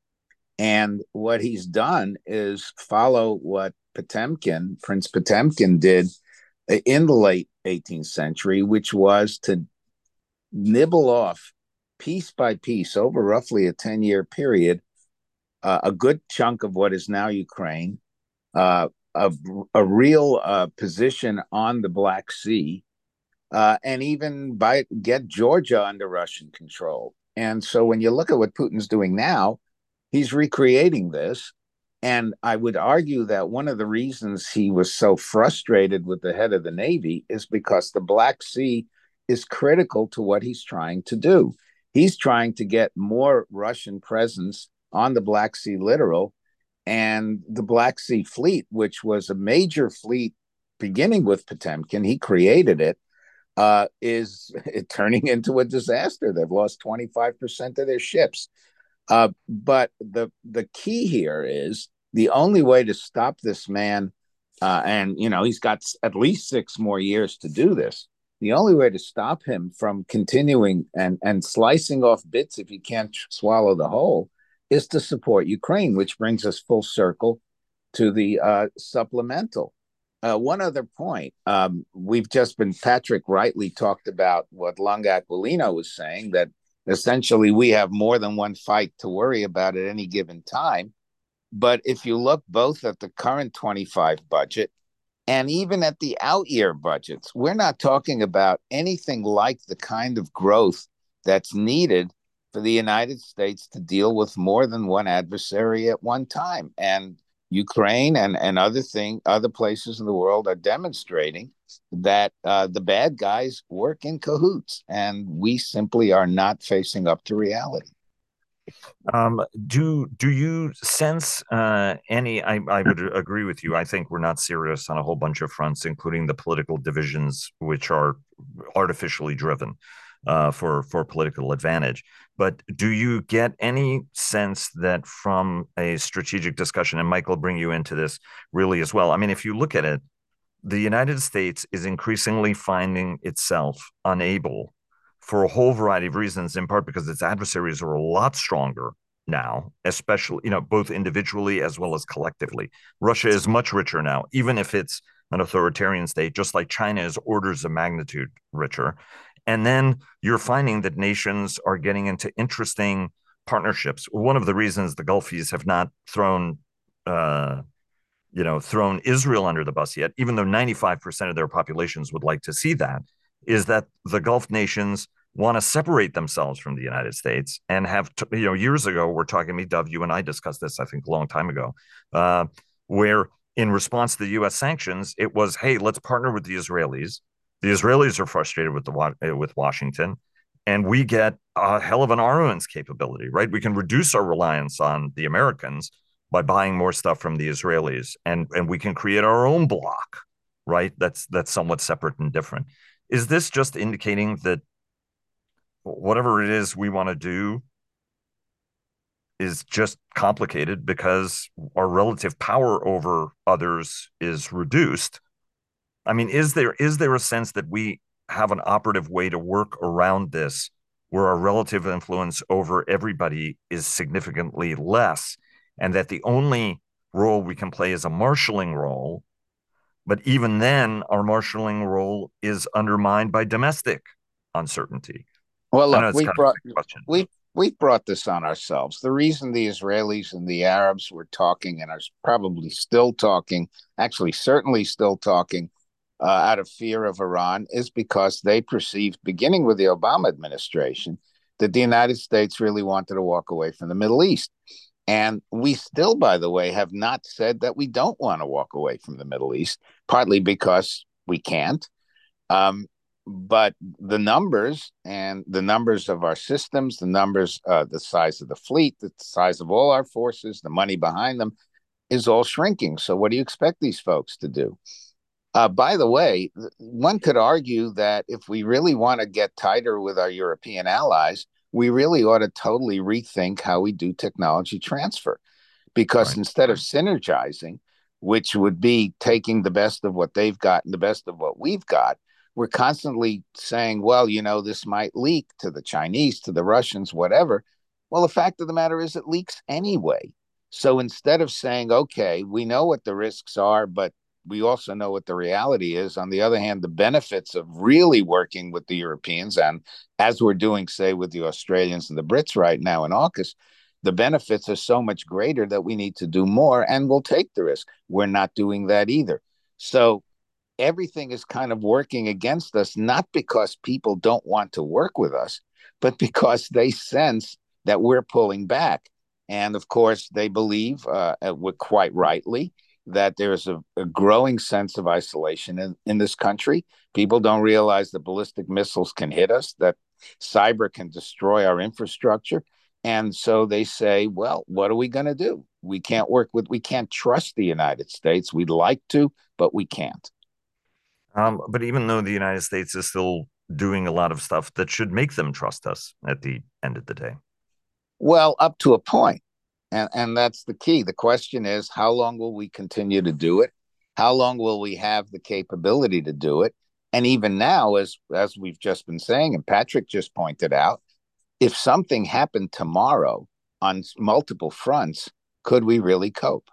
And what he's done is follow what Potemkin, Prince Potemkin, did in the late eighteenth century, which was to nibble off piece by piece over roughly a ten-year period uh, a good chunk of what is now Ukraine, uh, a, a real uh, position on the Black Sea, uh, and even by get Georgia under Russian control. And so when you look at what Putin's doing now, he's recreating this. And I would argue that one of the reasons he was so frustrated with the head of the Navy is because the Black Sea is critical to what he's trying to do. He's trying to get more Russian presence on the Black Sea littoral, and the Black Sea Fleet, which was a major fleet beginning with Potemkin, he created it, uh, is turning into a disaster. They've lost twenty-five percent of their ships. Uh, but the the key here is the only way to stop this man, uh, and you know he's got at least six more years to do this. The only way to stop him from continuing and and slicing off bits if he can't swallow the whole is to support Ukraine, which brings us full circle to the uh, supplemental. Uh, one other point, um, we've just been Patrick rightly talked about what Lunga Aquilino was saying, that essentially we have more than one fight to worry about at any given time. But if you look both at the current twenty-five budget and even at the out year budgets, we're not talking about anything like the kind of growth that's needed for the United States to deal with more than one adversary at one time. And Ukraine and, and other thing, other places in the world are demonstrating that uh, the bad guys work in cahoots, and we simply are not facing up to reality. Um, do do you sense uh, any? I, I would agree with you. I think we're not serious on a whole bunch of fronts, including the political divisions, which are artificially driven uh, for for political advantage. But do you get any sense that from a strategic discussion, and Michael will bring you into this really as well? I mean, if you look at it, the United States is increasingly finding itself unable, for a whole variety of reasons, in part because its adversaries are a lot stronger now, especially, you know, both individually as well as collectively. Russia is much richer now, even if it's an authoritarian state, just like China is orders of magnitude richer. And then you're finding that nations are getting into interesting partnerships. One of the reasons the Gulfies have not thrown uh, you know, thrown Israel under the bus yet, even though ninety-five percent of their populations would like to see that, is that the Gulf nations want to separate themselves from the United States and have, t- you know, years ago, we're talking, me, Dov, you and I discussed this, I think, a long time ago, uh, where in response to the U S sanctions, it was, hey, let's partner with the Israelis. The Israelis are frustrated with the with Washington, and we get a hell of an armaments capability, right? We can reduce our reliance on the Americans by buying more stuff from the Israelis, and and we can create our own bloc, right? That's that's somewhat separate and different. Is this just indicating that whatever it is we want to do is just complicated because our relative power over others is reduced? I mean, is there is there a sense that we have an operative way to work around this where our relative influence over everybody is significantly less, and that the only role we can play is a marshaling role, but even then, our marshaling role is undermined by domestic uncertainty? Well, I look, know it's we kind of brought a big question. we we brought this on ourselves. The reason the Israelis and the Arabs were talking and are probably still talking, actually, certainly still talking, uh, out of fear of Iran, is because they perceived, beginning with the Obama administration, that the United States really wanted to walk away from the Middle East. And we still, by the way, have not said that we don't want to walk away from the Middle East, partly because we can't. Um, but the numbers and the numbers of our systems, the numbers, uh, the size of the fleet, the size of all our forces, the money behind them is all shrinking. So what do you expect these folks to do? Uh, by the way, one could argue that if we really want to get tighter with our European allies, we really ought to totally rethink how we do technology transfer. Because Right. instead of synergizing, which would be taking the best of what they've got and the best of what we've got, we're constantly saying, well, you know, this might leak to the Chinese, to the Russians, whatever. Well, the fact of the matter is it leaks anyway. So instead of saying, okay, we know what the risks are, but we also know what the reality is. On the other hand, the benefits of really working with the Europeans, and as we're doing, say, with the Australians and the Brits right now in AUKUS, the benefits are so much greater that we need to do more, and we'll take the risk. We're not doing that either. So everything is kind of working against us, not because people don't want to work with us, but because they sense that we're pulling back. And of course, they believe, uh, quite rightly, that there's a, a growing sense of isolation in, in this country. People don't realize that ballistic missiles can hit us, that cyber can destroy our infrastructure. And so they say, well, what are we going to do? We can't work with, we can't trust the United States. We'd like to, but we can't. Um, but even though the United States is still doing a lot of stuff that should make them trust us at the end of the day. Well, up to a point. And, and that's the key. The question is, how long will we continue to do it? How long will we have the capability to do it? And even now, as, as we've just been saying, and Patrick just pointed out, if something happened tomorrow on multiple fronts, could we really cope?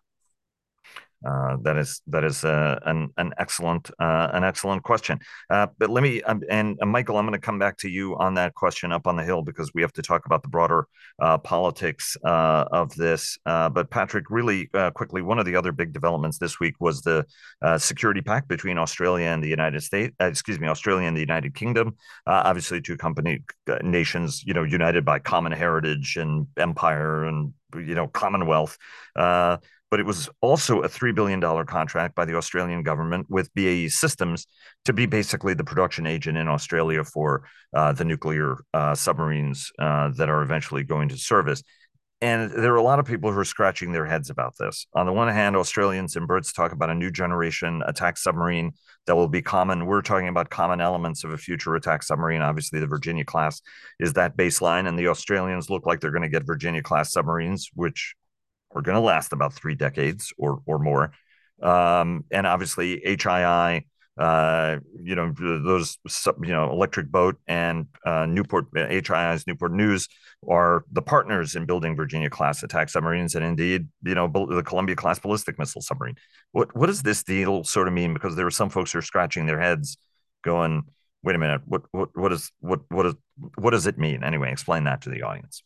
Uh, that is that is uh, an an excellent uh, an excellent question. Uh, but let me um, and uh, Michael, I'm going to come back to you on that question up on the Hill, because we have to talk about the broader uh, politics uh, of this. Uh, but Patrick, really uh, quickly, one of the other big developments this week was the uh, security pact between Australia and the United States. Uh, excuse me, Australia and the United Kingdom. Uh, obviously, two company uh, nations, you know, united by common heritage and empire and you know Commonwealth. Uh, But it was also a three billion dollars contract by the Australian government with B A E Systems to be basically the production agent in Australia for uh, the nuclear uh, submarines uh, that are eventually going to service. And there are a lot of people who are scratching their heads about this. On the one hand, Australians and Brits talk about a new generation attack submarine that will be common. We're talking about common elements of a future attack submarine. Obviously, the Virginia class is that baseline, and the Australians look like they're going to get Virginia class submarines, which are going to last about three decades or or more. um, and obviously H I I. Uh, you know, those, you know, Electric Boat and uh, Newport, H I I's Newport News are the partners in building Virginia class attack submarines, and indeed, you know, the Columbia class ballistic missile submarine. What what does this deal sort of mean? Because there are some folks who are scratching their heads, going, "Wait a minute, what what what is what what is what does it mean?" Anyway, explain that to the audience.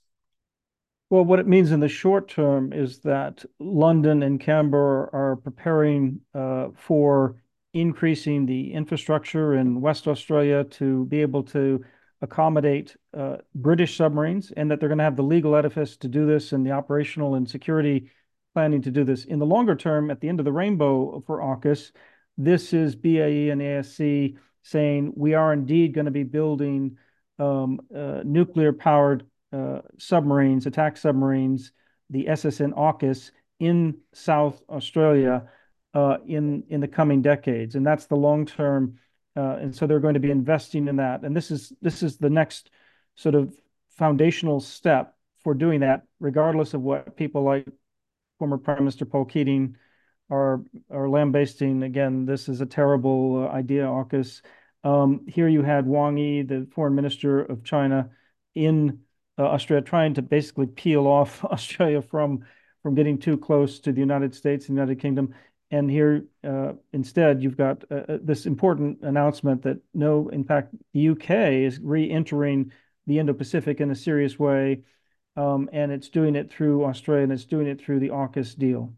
Well, what it means in the short term is that London and Canberra are preparing uh, for increasing the infrastructure in West Australia to be able to accommodate uh, British submarines, and that they're going to have the legal edifice to do this and the operational and security planning to do this. In the longer term, at the end of the rainbow for AUKUS, this is B A E and A S C saying we are indeed going to be building um, uh, nuclear-powered uh, submarines, attack submarines, the S S N AUKUS in South Australia uh, in in the coming decades, and that's the long term. Uh, and so they're going to be investing in that, and this is this is the next sort of foundational step for doing that, regardless of what people like former Prime Minister Paul Keating are are lambasting. Again, this is a terrible uh, idea, AUKUS. Um, here you had Wang Yi, the foreign minister of China, in uh, Australia, trying to basically peel off Australia from from getting too close to the United States and United Kingdom. And here, uh, instead, you've got uh, this important announcement that no, in fact, the U K is re-entering the Indo-Pacific in a serious way, um, and it's doing it through Australia, and it's doing it through the AUKUS deal.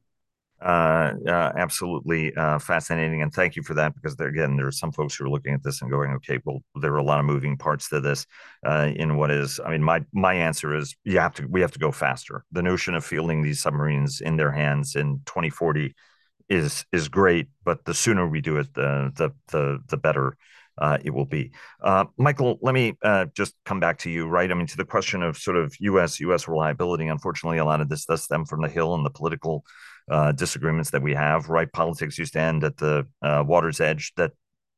Uh, uh, absolutely uh, fascinating, and thank you for that. Because there, again, there are some folks who are looking at this and going, "Okay, well, there are a lot of moving parts to this." Uh, in what is, I mean, my my answer is, you have to, we have to go faster. The notion of fielding these submarines in their hands in twenty forty is is great, but the sooner we do it, the the the the better uh, it will be. Uh, Michael, let me uh, just come back to you, right? I mean, to the question of sort of U S U S reliability. Unfortunately, a lot of this does stem from the Hill and the political uh, disagreements that we have, right? Politics used to end at the uh, water's edge. That,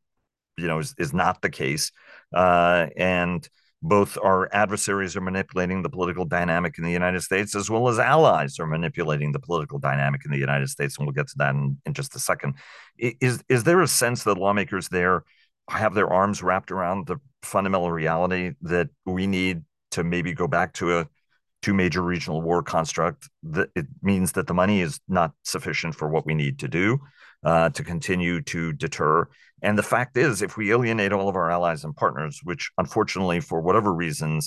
you know, is, is not the case. Uh, and both our adversaries are manipulating the political dynamic in the United States, as well as allies are manipulating the political dynamic in the United States. And we'll get to that in, in just a second. Is, is there a sense that lawmakers there have their arms wrapped around the fundamental reality that we need to maybe go back to a two major regional war construct? That it means that the money is not sufficient for what we need to do uh, to continue to deter. And the fact is, if we alienate all of our allies and partners, which unfortunately, for whatever reasons,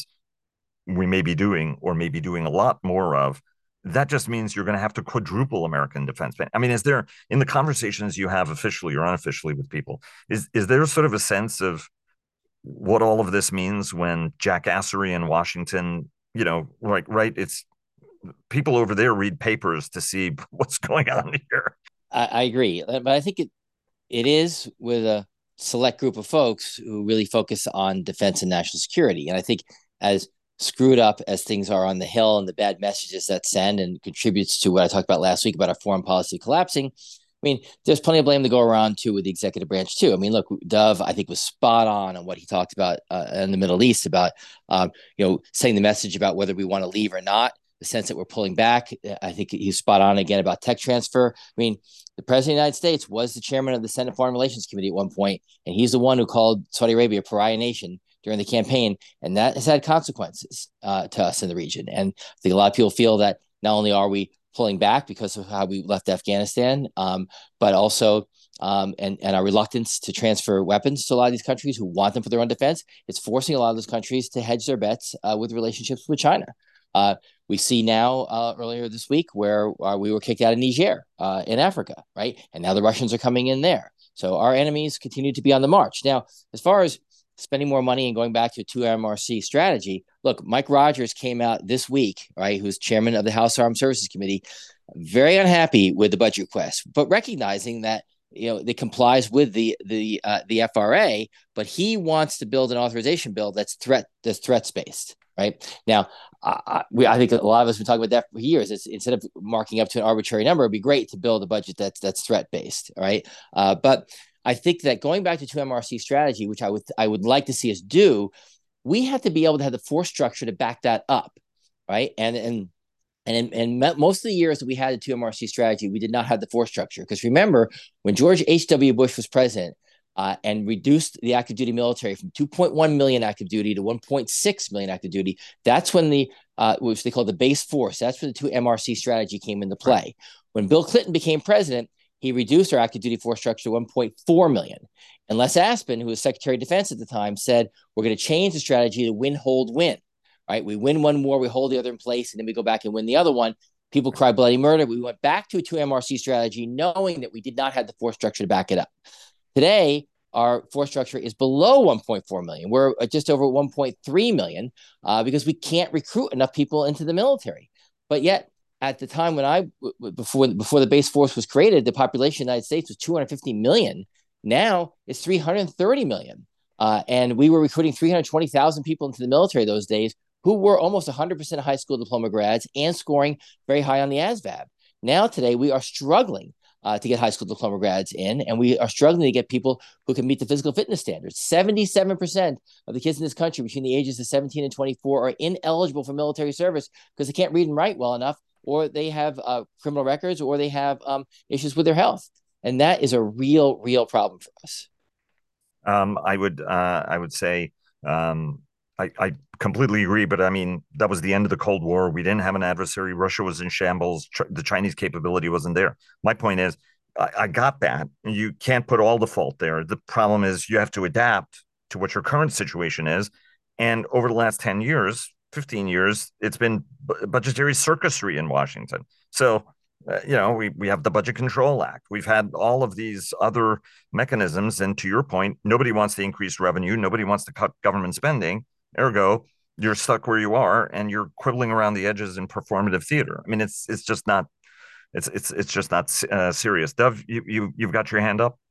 we may be doing, or may be doing a lot more of, that just means you're going to have to quadruple American defense spending. I mean, is there, in the conversations you have officially or unofficially with people, is is there sort of a sense of what all of this means when jackassery in Washington, you know, like, right? It's people over there read papers to see what's going on here. I, I agree, but I think it it is with a select group of folks who really focus on defense and national security. And I think as screwed up as things are on the Hill and the bad messages that send, and contributes to what I talked about last week about our foreign policy collapsing, I mean, there's plenty of blame to go around too with the executive branch too. I mean, look, Dove, I think, was spot on on what he talked about uh, in the Middle East about, um, you know, saying the message about whether we want to leave or not, the sense that we're pulling back. I think he's spot on again about tech transfer. I mean, the president of the United States was the chairman of the Senate Foreign Relations Committee at one point, and he's the one who called Saudi Arabia a pariah nation during the campaign, and that has had consequences uh, to us in the region. And I think a lot of people feel that not only are we pulling back because of how we left Afghanistan, um, but also um, and, and our reluctance to transfer weapons to a lot of these countries who want them for their own defense, it's forcing a lot of those countries to hedge their bets uh, with relationships with China. Uh, we see now uh, earlier this week where uh, we were kicked out of Niger uh, in Africa, right? And now the Russians are coming in there. So our enemies continue to be on the march. Now, as far as spending more money and going back to a two M R C strategy, look, Mike Rogers came out this week, right, who's chairman of the House Armed Services Committee, very unhappy with the budget request, but recognizing that, you know, it complies with the the uh, the F R A, but he wants to build an authorization bill that's threat that's threats based. Right now, uh, we I think a lot of us have been talking about that for years. It's, instead of marking up to an arbitrary number, it'd be great to build a budget that's that's threat based. Right, uh, but I think that going back to two M R C strategy, which I would I would like to see us do, we have to be able to have the force structure to back that up, right? And and And in, in most of the years that we had the two M R C strategy, we did not have the force structure. Because remember, when George H W. Bush was president uh, and reduced the active duty military from two point one million active duty to one point six million active duty, that's when the, uh, which they call the base force, that's when the two M R C strategy came into play. Right. When Bill Clinton became president, he reduced our active duty force structure to one point four million. And Les Aspin, who was Secretary of Defense at the time, said, we're going to change the strategy to win, hold, win. Right? We win one war, we hold the other in place, and then we go back and win the other one. People cry bloody murder. We went back to a two M R C strategy, knowing that we did not have the force structure to back it up. Today, our force structure is below one point four million. We're just over one point three million uh, because we can't recruit enough people into the military. But yet, at the time when I, before, before the base force was created, the population of the United States was two hundred fifty million. Now it's three hundred thirty million. Uh, and we were recruiting three hundred twenty thousand people into the military those days, who were almost one hundred percent high school diploma grads and scoring very high on the A S V A B. Now, today, we are struggling uh, to get high school diploma grads in, and we are struggling to get people who can meet the physical fitness standards. seventy-seven percent of the kids in this country between the ages of seventeen and twenty-four are ineligible for military service because they can't read and write well enough, or they have uh, criminal records, or they have um, issues with their health. And that is a real, real problem for us. Um, I would, uh, I would say, um, I, I completely agree, but I mean, that was the end of the Cold War. We didn't have an adversary. Russia was in shambles. Ch- the Chinese capability wasn't there. My point is, I, I got that. You can't put all the fault there. The problem is you have to adapt to what your current situation is. And over the last ten years, fifteen years, it's been b- budgetary circusry in Washington. So, uh, you know, we, we have the Budget Control Act. We've had all of these other mechanisms. And to your point, nobody wants to increase revenue. Nobody wants to cut government spending. Ergo, you're stuck where you are, and you're quibbling around the edges in performative theater. I mean, it's it's just not it's it's it's just not uh, serious. Dov, you you you've got your hand up.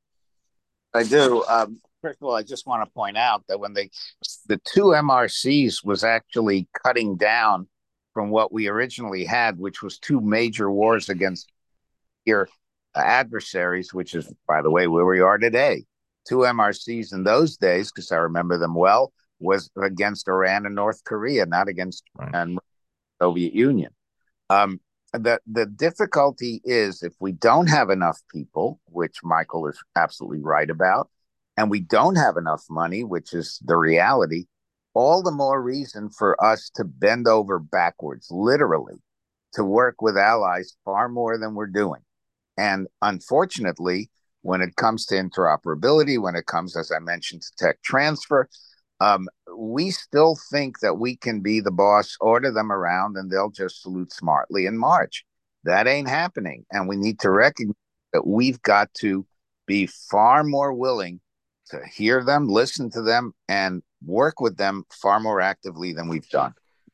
I do. Um, first of all, I just want to point out that when they the two M R Cs was actually cutting down from what we originally had, which was two major wars against your adversaries, which is, by the way, where we are today. Two M R Cs in those days, because I remember them well, was against Iran and North Korea, not against right. and Soviet Union. Um, the the difficulty is if we don't have enough people, which Michael is absolutely right about, and we don't have enough money, which is the reality, all the more reason for us to bend over backwards, literally, to work with allies far more than we're doing. And unfortunately, when it comes to interoperability, when it comes, as I mentioned, to tech transfer, Um, we still think that we can be the boss, order them around, and they'll just salute smartly and march. That ain't happening. And we need to recognize that we've got to be far more willing to hear them, listen to them, and work with them far more actively than we've done.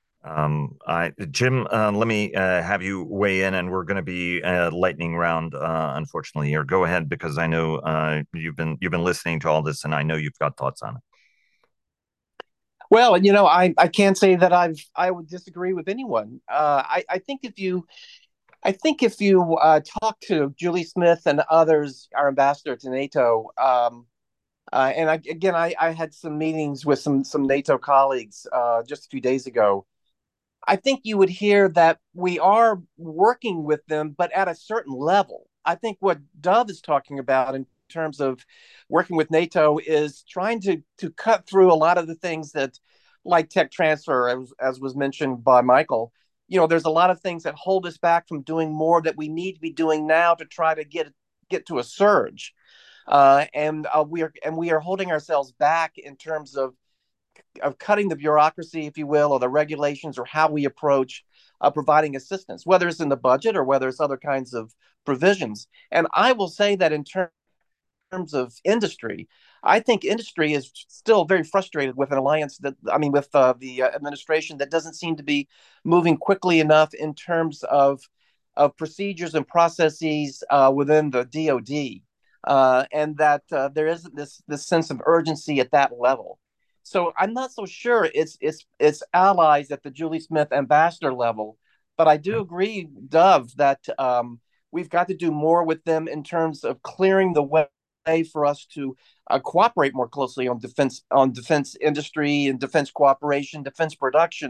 Um, I, Jim, uh, let me uh, have you weigh in, and we're going to be a lightning round, uh, unfortunately here. Go ahead, because I know uh, you've been you've been listening to all this, and I know you've got thoughts on it. Well, you know, I, I can't say that I've I would disagree with anyone. Uh, I I think if you I think if you uh, talk to Julie Smith and others, our ambassador to NATO, um, uh, and I, again, I, I had some meetings with some some NATO colleagues uh, just a few days ago. I think you would hear that we are working with them, but at a certain level. I think what Dov is talking about in terms of working with NATO is trying to to cut through a lot of the things that, like tech transfer, as, as was mentioned by Michael. You know, there's a lot of things that hold us back from doing more that we need to be doing now to try to get get to a surge, uh, and uh, we are and we are holding ourselves back in terms of of cutting the bureaucracy, if you will, or the regulations, or how we approach uh, providing assistance, whether it's in the budget or whether it's other kinds of provisions. And I will say that in terms terms of industry, I think industry is still very frustrated with an alliance that, I mean, with uh, the uh, administration that doesn't seem to be moving quickly enough in terms of of procedures and processes uh, within the D O D, uh, and that uh, there isn't this this sense of urgency at that level. So I'm not so sure it's it's it's allies at the Julie Smith ambassador level, but I do agree, Dov, that um, we've got to do more with them in terms of clearing the way for us to uh, cooperate more closely on defense on defense industry and defense cooperation, defense production,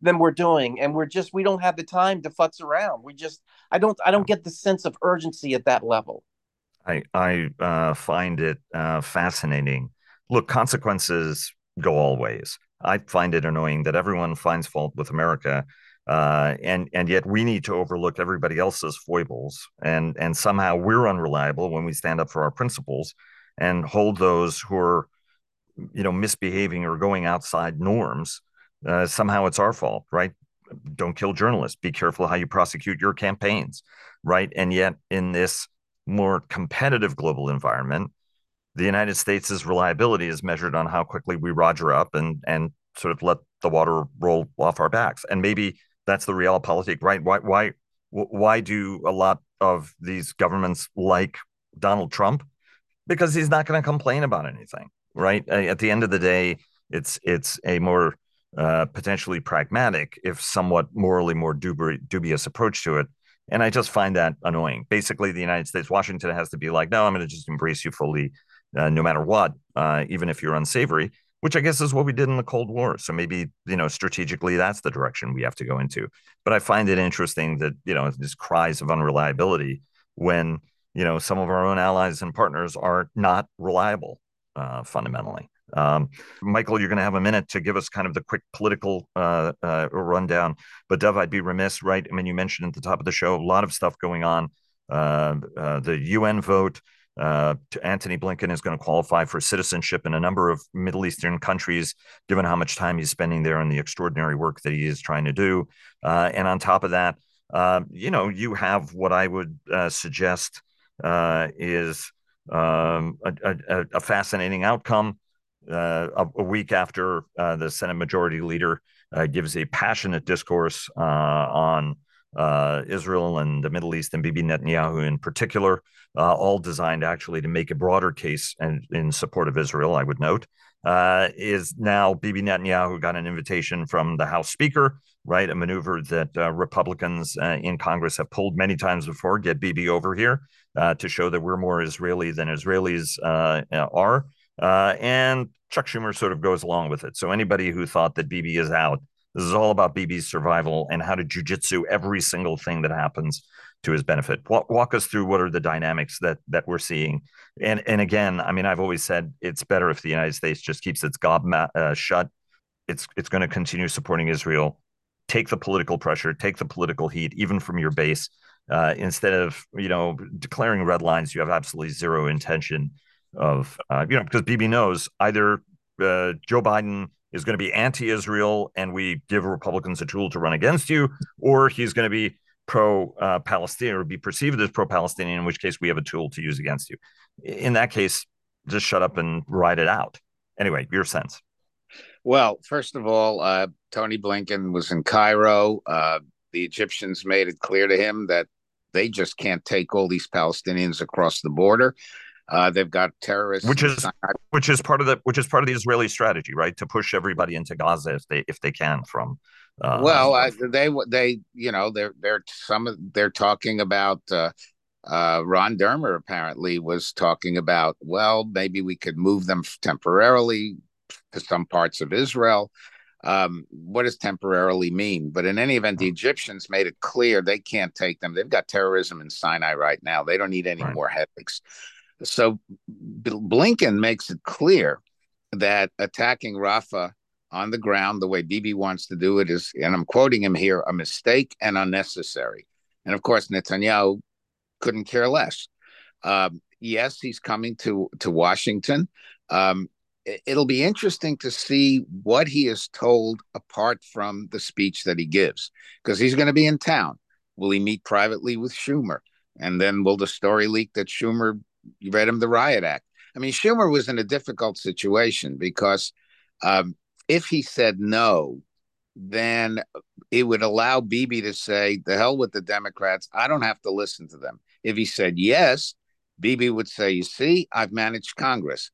than we're doing, and we're just we don't have the time to futz around. We just I don't I don't get the sense of urgency at that level. I I uh, find it uh, fascinating. Look, consequences go all ways. I find it annoying that everyone finds fault with America, uh, and and yet we need to overlook everybody else's foibles, and and somehow we're unreliable when we stand up for our principles and hold those who are, you know, misbehaving or going outside norms. Uh, somehow it's our fault, right? Don't kill journalists. Be careful how you prosecute your campaigns, right? And yet, in this more competitive global environment, the United States' reliability is measured on how quickly we roger up and and sort of let the water roll off our backs. And maybe that's the realpolitik, right? Why why why do a lot of these governments like Donald Trump? Because he's not going to complain about anything, right? At the end of the day, it's it's a more uh, potentially pragmatic, if somewhat morally more dubi- dubious approach to it. And I just find that annoying. Basically, the United States, Washington has to be like, no, I'm going to just embrace you fully, uh, no matter what, uh, even if you're unsavory, which I guess is what we did in the Cold War. So maybe, you know, strategically, that's the direction we have to go into. But I find it interesting that, you know, these cries of unreliability when, you know, some of our own allies and partners are not reliable, uh, fundamentally. Um, Michael, you're going to have a minute to give us kind of the quick political uh, uh, rundown. But Dev, I'd be remiss, right? I mean, you mentioned at the top of the show a lot of stuff going on. Uh, uh, the U N vote. Uh, Antony Blinken is going to qualify for citizenship in a number of Middle Eastern countries, given how much time he's spending there and the extraordinary work that he is trying to do. Uh, and on top of that, uh, you know, you have what I would uh, suggest uh, is um, a, a, a fascinating outcome. Uh, a, a week after uh, the Senate Majority Leader uh, gives a passionate discourse uh, on uh, Israel and the Middle East, and Bibi Netanyahu in particular, uh, all designed actually to make a broader case in, in support of Israel, I would note, uh, is now Bibi Netanyahu got an invitation from the House Speaker, right? A maneuver that uh, Republicans uh, in Congress have pulled many times before, get Bibi over here uh, to show that we're more Israeli than Israelis uh, are. Uh, and Chuck Schumer sort of goes along with it. So anybody who thought that Bibi is out, this is all about Bibi's survival and how to jujitsu every single thing that happens to his benefit. Walk, walk us through what are the dynamics that that we're seeing. And and again, I mean, I've always said it's better if the United States just keeps its gob ma- uh, shut. It's it's going to continue supporting Israel. Take the political pressure, take the political heat, even from your base, uh, instead of, you know, declaring red lines. You have absolutely zero intention of, uh, you know, because Bibi knows either uh, Joe Biden is going to be anti-Israel and we give Republicans a tool to run against you, or he's going to be pro-Palestinian uh, or be perceived as pro-Palestinian, in which case we have a tool to use against you. In that case, just shut up and ride it out. Anyway, your sense. Well, first of all, uh, Tony Blinken was in Cairo. Uh, the Egyptians made it clear to him that they just can't take all these Palestinians across the border. Uh, they've got terrorists, which is which is part of the which is part of the Israeli strategy, right? To push everybody into Gaza if they if they can from. Uh, well, uh, they they you know they're they're some of they're talking about. Uh, uh, Ron Dermer apparently was talking about, well, maybe we could move them temporarily to some parts of Israel. Um, what does temporarily mean? But in any event, the Egyptians made it clear they can't take them. They've got terrorism in Sinai right now. They don't need any right. more headaches. So Blinken makes it clear that attacking Rafah on the ground the way Bibi wants to do it is, and I'm quoting him here, a mistake and unnecessary. And of course, Netanyahu couldn't care less. Um, yes, he's coming to, to Washington. Um, it'll be interesting to see what he is told apart from the speech that he gives, because he's going to be in town. Will he meet privately with Schumer? And then will the story leak that Schumer read him the Riot Act? I mean, Schumer was in a difficult situation because um, if he said no, then it would allow Bibi to say, the hell with the Democrats. I don't have to listen to them. If he said yes, Bibi would say, you see, I've managed Congress.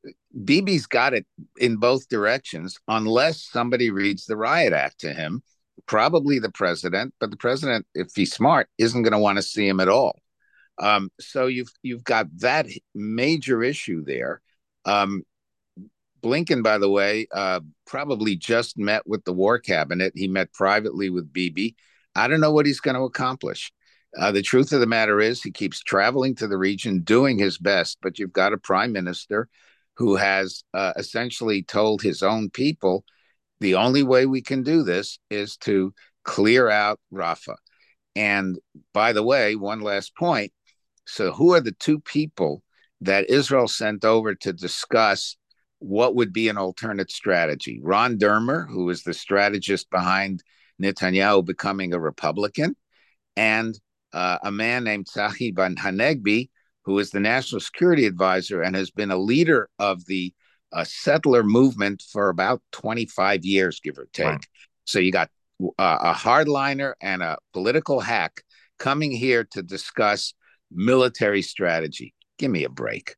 Bibi's got it in both directions, unless somebody reads the Riot Act to him, probably the president, but the president, if he's smart, isn't going to want to see him at all. Um, so you've you've got that major issue there. Um, Blinken, by the way, uh, probably just met with the war cabinet. He met privately with Bibi. I don't know what he's going to accomplish. Uh, the truth of the matter is he keeps traveling to the region, doing his best, but you've got a prime minister who has uh, essentially told his own people, the only way we can do this is to clear out Rafah. And by the way, one last point. So who are the two people that Israel sent over to discuss what would be an alternate strategy? Ron Dermer, who is the strategist behind Netanyahu becoming a Republican, and uh, a man named Tzachi Hanegbi, who is the national security advisor and has been a leader of the uh, settler movement for about twenty-five years, give or take. Right. So you got uh, a hardliner and a political hack coming here to discuss military strategy. Give me a break.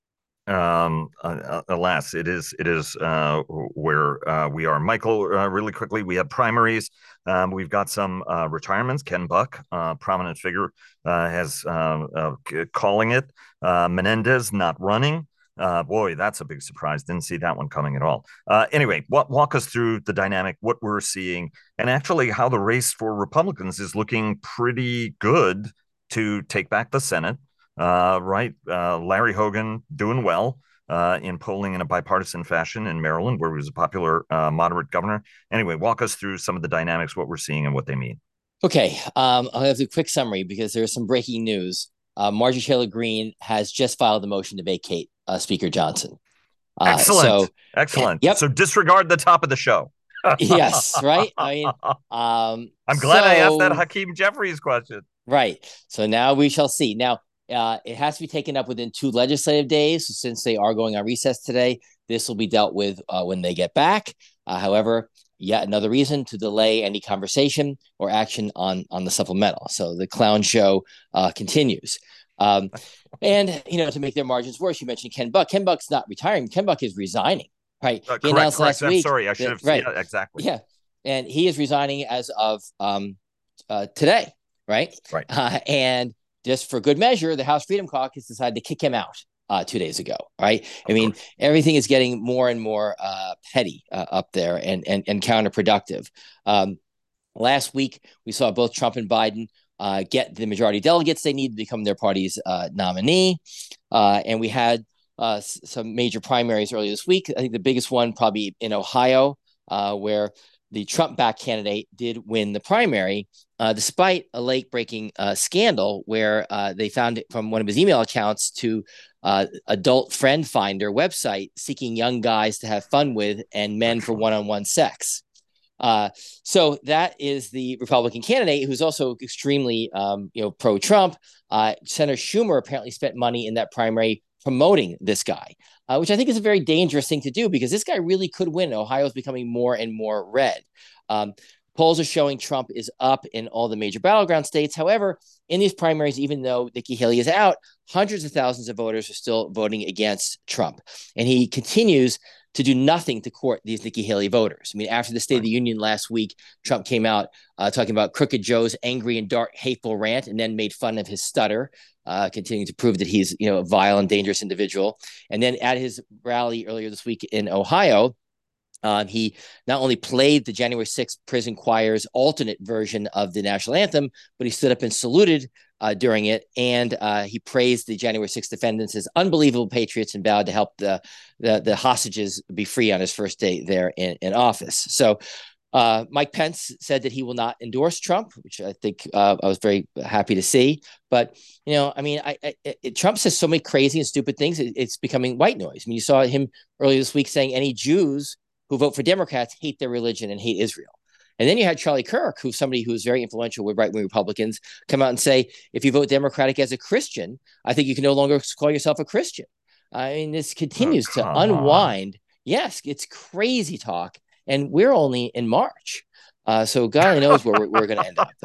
Um, uh, alas, it is it is uh, where uh, we are. Michael, uh, really quickly, we have primaries. Um, we've got some uh, retirements. Ken Buck, uh, prominent figure, uh, has uh, uh, calling it. Uh, Menendez not running. Uh, boy, that's a big surprise. Didn't see that one coming at all. Uh, anyway, walk, walk us through the dynamic, what we're seeing, and actually how the race for Republicans is looking pretty good to take back the Senate. Uh, right. Uh, Larry Hogan doing well uh, in polling in a bipartisan fashion in Maryland, where he was a popular uh, moderate governor. Anyway, walk us through some of the dynamics, what we're seeing and what they mean. Okay. Um, I'll have a quick summary because there's some breaking news. Uh, Marjorie Taylor Greene has just filed the motion to vacate uh, Speaker Johnson. Uh, excellent. So, excellent. Yep. So disregard the top of the show. Yes. Right. I mean, um, I'm glad so, I asked that Hakeem Jeffries question. Right. So now we shall see. Now, Uh, it has to be taken up within two legislative days. So since they are going on recess today, this will be dealt with uh, when they get back. Uh, however, yet another reason to delay any conversation or action on, on the supplemental. So the clown show uh, continues. Um, and, you know, to make their margins worse, you mentioned Ken Buck. Ken Buck's not retiring. Ken Buck is resigning, right? Uh, he correct, announced correct. last I'm week. Sorry, I should have. Right. Yeah, exactly. Yeah. And he is resigning as of um, uh, today, right? Right. Uh, and just for good measure, the House Freedom Caucus decided to kick him out uh, two days ago. Right. Of I mean, course. Everything is getting more and more uh, petty uh, up there and, and, and counterproductive. Um, last week, we saw both Trump and Biden uh, get the majority delegates they need to become their party's uh, nominee. Uh, and we had uh, s- some major primaries earlier this week. I think the biggest one probably in Ohio, uh, where the Trump-backed candidate did win the primary, uh, despite a late-breaking uh, scandal where uh, they found it from one of his email accounts to uh, adult friend finder website seeking young guys to have fun with and men for one-on-one sex. Uh, so that is the Republican candidate who's also extremely, um, you know, pro-Trump. Uh, Senator Schumer apparently spent money in that primary promoting this guy, uh, which I think is a very dangerous thing to do because this guy really could win. Ohio is becoming more and more red. Um, polls are showing Trump is up in all the major battleground states. However, in these primaries, even though Nikki Haley is out, hundreds of thousands of voters are still voting against Trump. And he continues to do nothing to court these Nikki Haley voters. I mean, after the State of the Union last week, Trump came out uh, talking about Crooked Joe's angry and dark, hateful rant, and then made fun of his stutter, uh, continuing to prove that he's, you know, a vile and dangerous individual. And then at his rally earlier this week in Ohio, Um, he not only played the January sixth prison choir's alternate version of the national anthem, but he stood up and saluted uh, during it. And uh, he praised the January sixth defendants as unbelievable patriots and vowed to help the, the, the hostages be free on his first day there in, in office. So uh, Mike Pence said that he will not endorse Trump, which I think uh, I was very happy to see. But, you know, I mean, I, I, it, Trump says so many crazy and stupid things. It, it's becoming white noise. I mean, you saw him earlier this week saying any Jews who vote for Democrats hate their religion and hate Israel. And then you had Charlie Kirk, who's somebody who's very influential with right-wing Republicans, come out and say, if you vote Democratic as a Christian, I think you can no longer call yourself a Christian. I mean, this continues oh, to unwind. On. Yes, it's crazy talk. And we're only in March. Uh, so God only knows where we're, we're going to end up.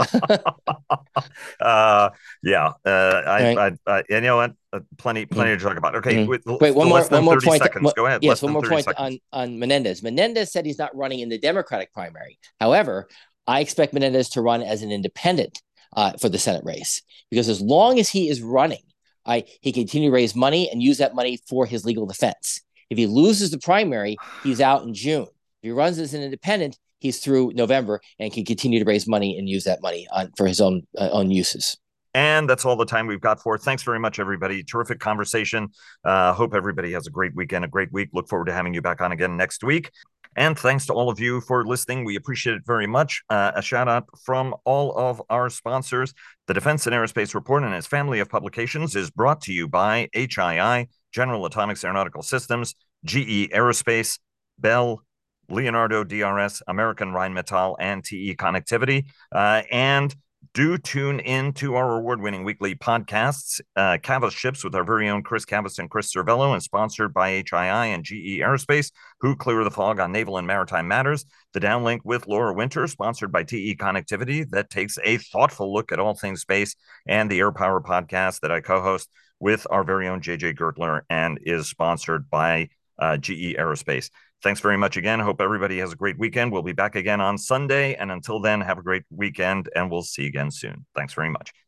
uh, yeah. Uh, I, right. I, I, and you know what? Uh, plenty, plenty mm-hmm. to talk about. Okay. Mm-hmm. Wait, Wait, one more, one more point. Seconds. Go ahead. Yes, one more point on, on Menendez. Menendez said he's not running in the Democratic primary. However, I expect Menendez to run as an independent uh, for the Senate race, because as long as he is running, I, he can continue to raise money and use that money for his legal defense. If he loses the primary, he's out in June. If he runs as an independent, he's through November and can continue to raise money and use that money on, for his own uh, own uses. And that's all the time we've got for. Thanks very much, everybody. Terrific conversation. Uh, hope everybody has a great weekend, a great week. Look forward to having you back on again next week. And thanks to all of you for listening. We appreciate it very much. Uh, a shout out from all of our sponsors. The Defense and Aerospace Report and its family of publications is brought to you by H I I, General Atomics Aeronautical Systems, G E Aerospace, Bell, Leonardo D R S, American Rheinmetall, and T E Connectivity. Uh, and do tune in to our award-winning weekly podcasts, uh, Cavas Ships with our very own Chris Cavas and Chris Cervello, and sponsored by H I I and G E Aerospace, who clear the fog on naval and maritime matters. The Downlink with Laura Winter, sponsored by T E Connectivity, that takes a thoughtful look at all things space, and the Air Power podcast that I co-host with our very own J J Gertler and is sponsored by uh, G E Aerospace. Thanks very much again. Hope everybody has a great weekend. We'll be back again on Sunday. And until then, have a great weekend, and we'll see you again soon. Thanks very much.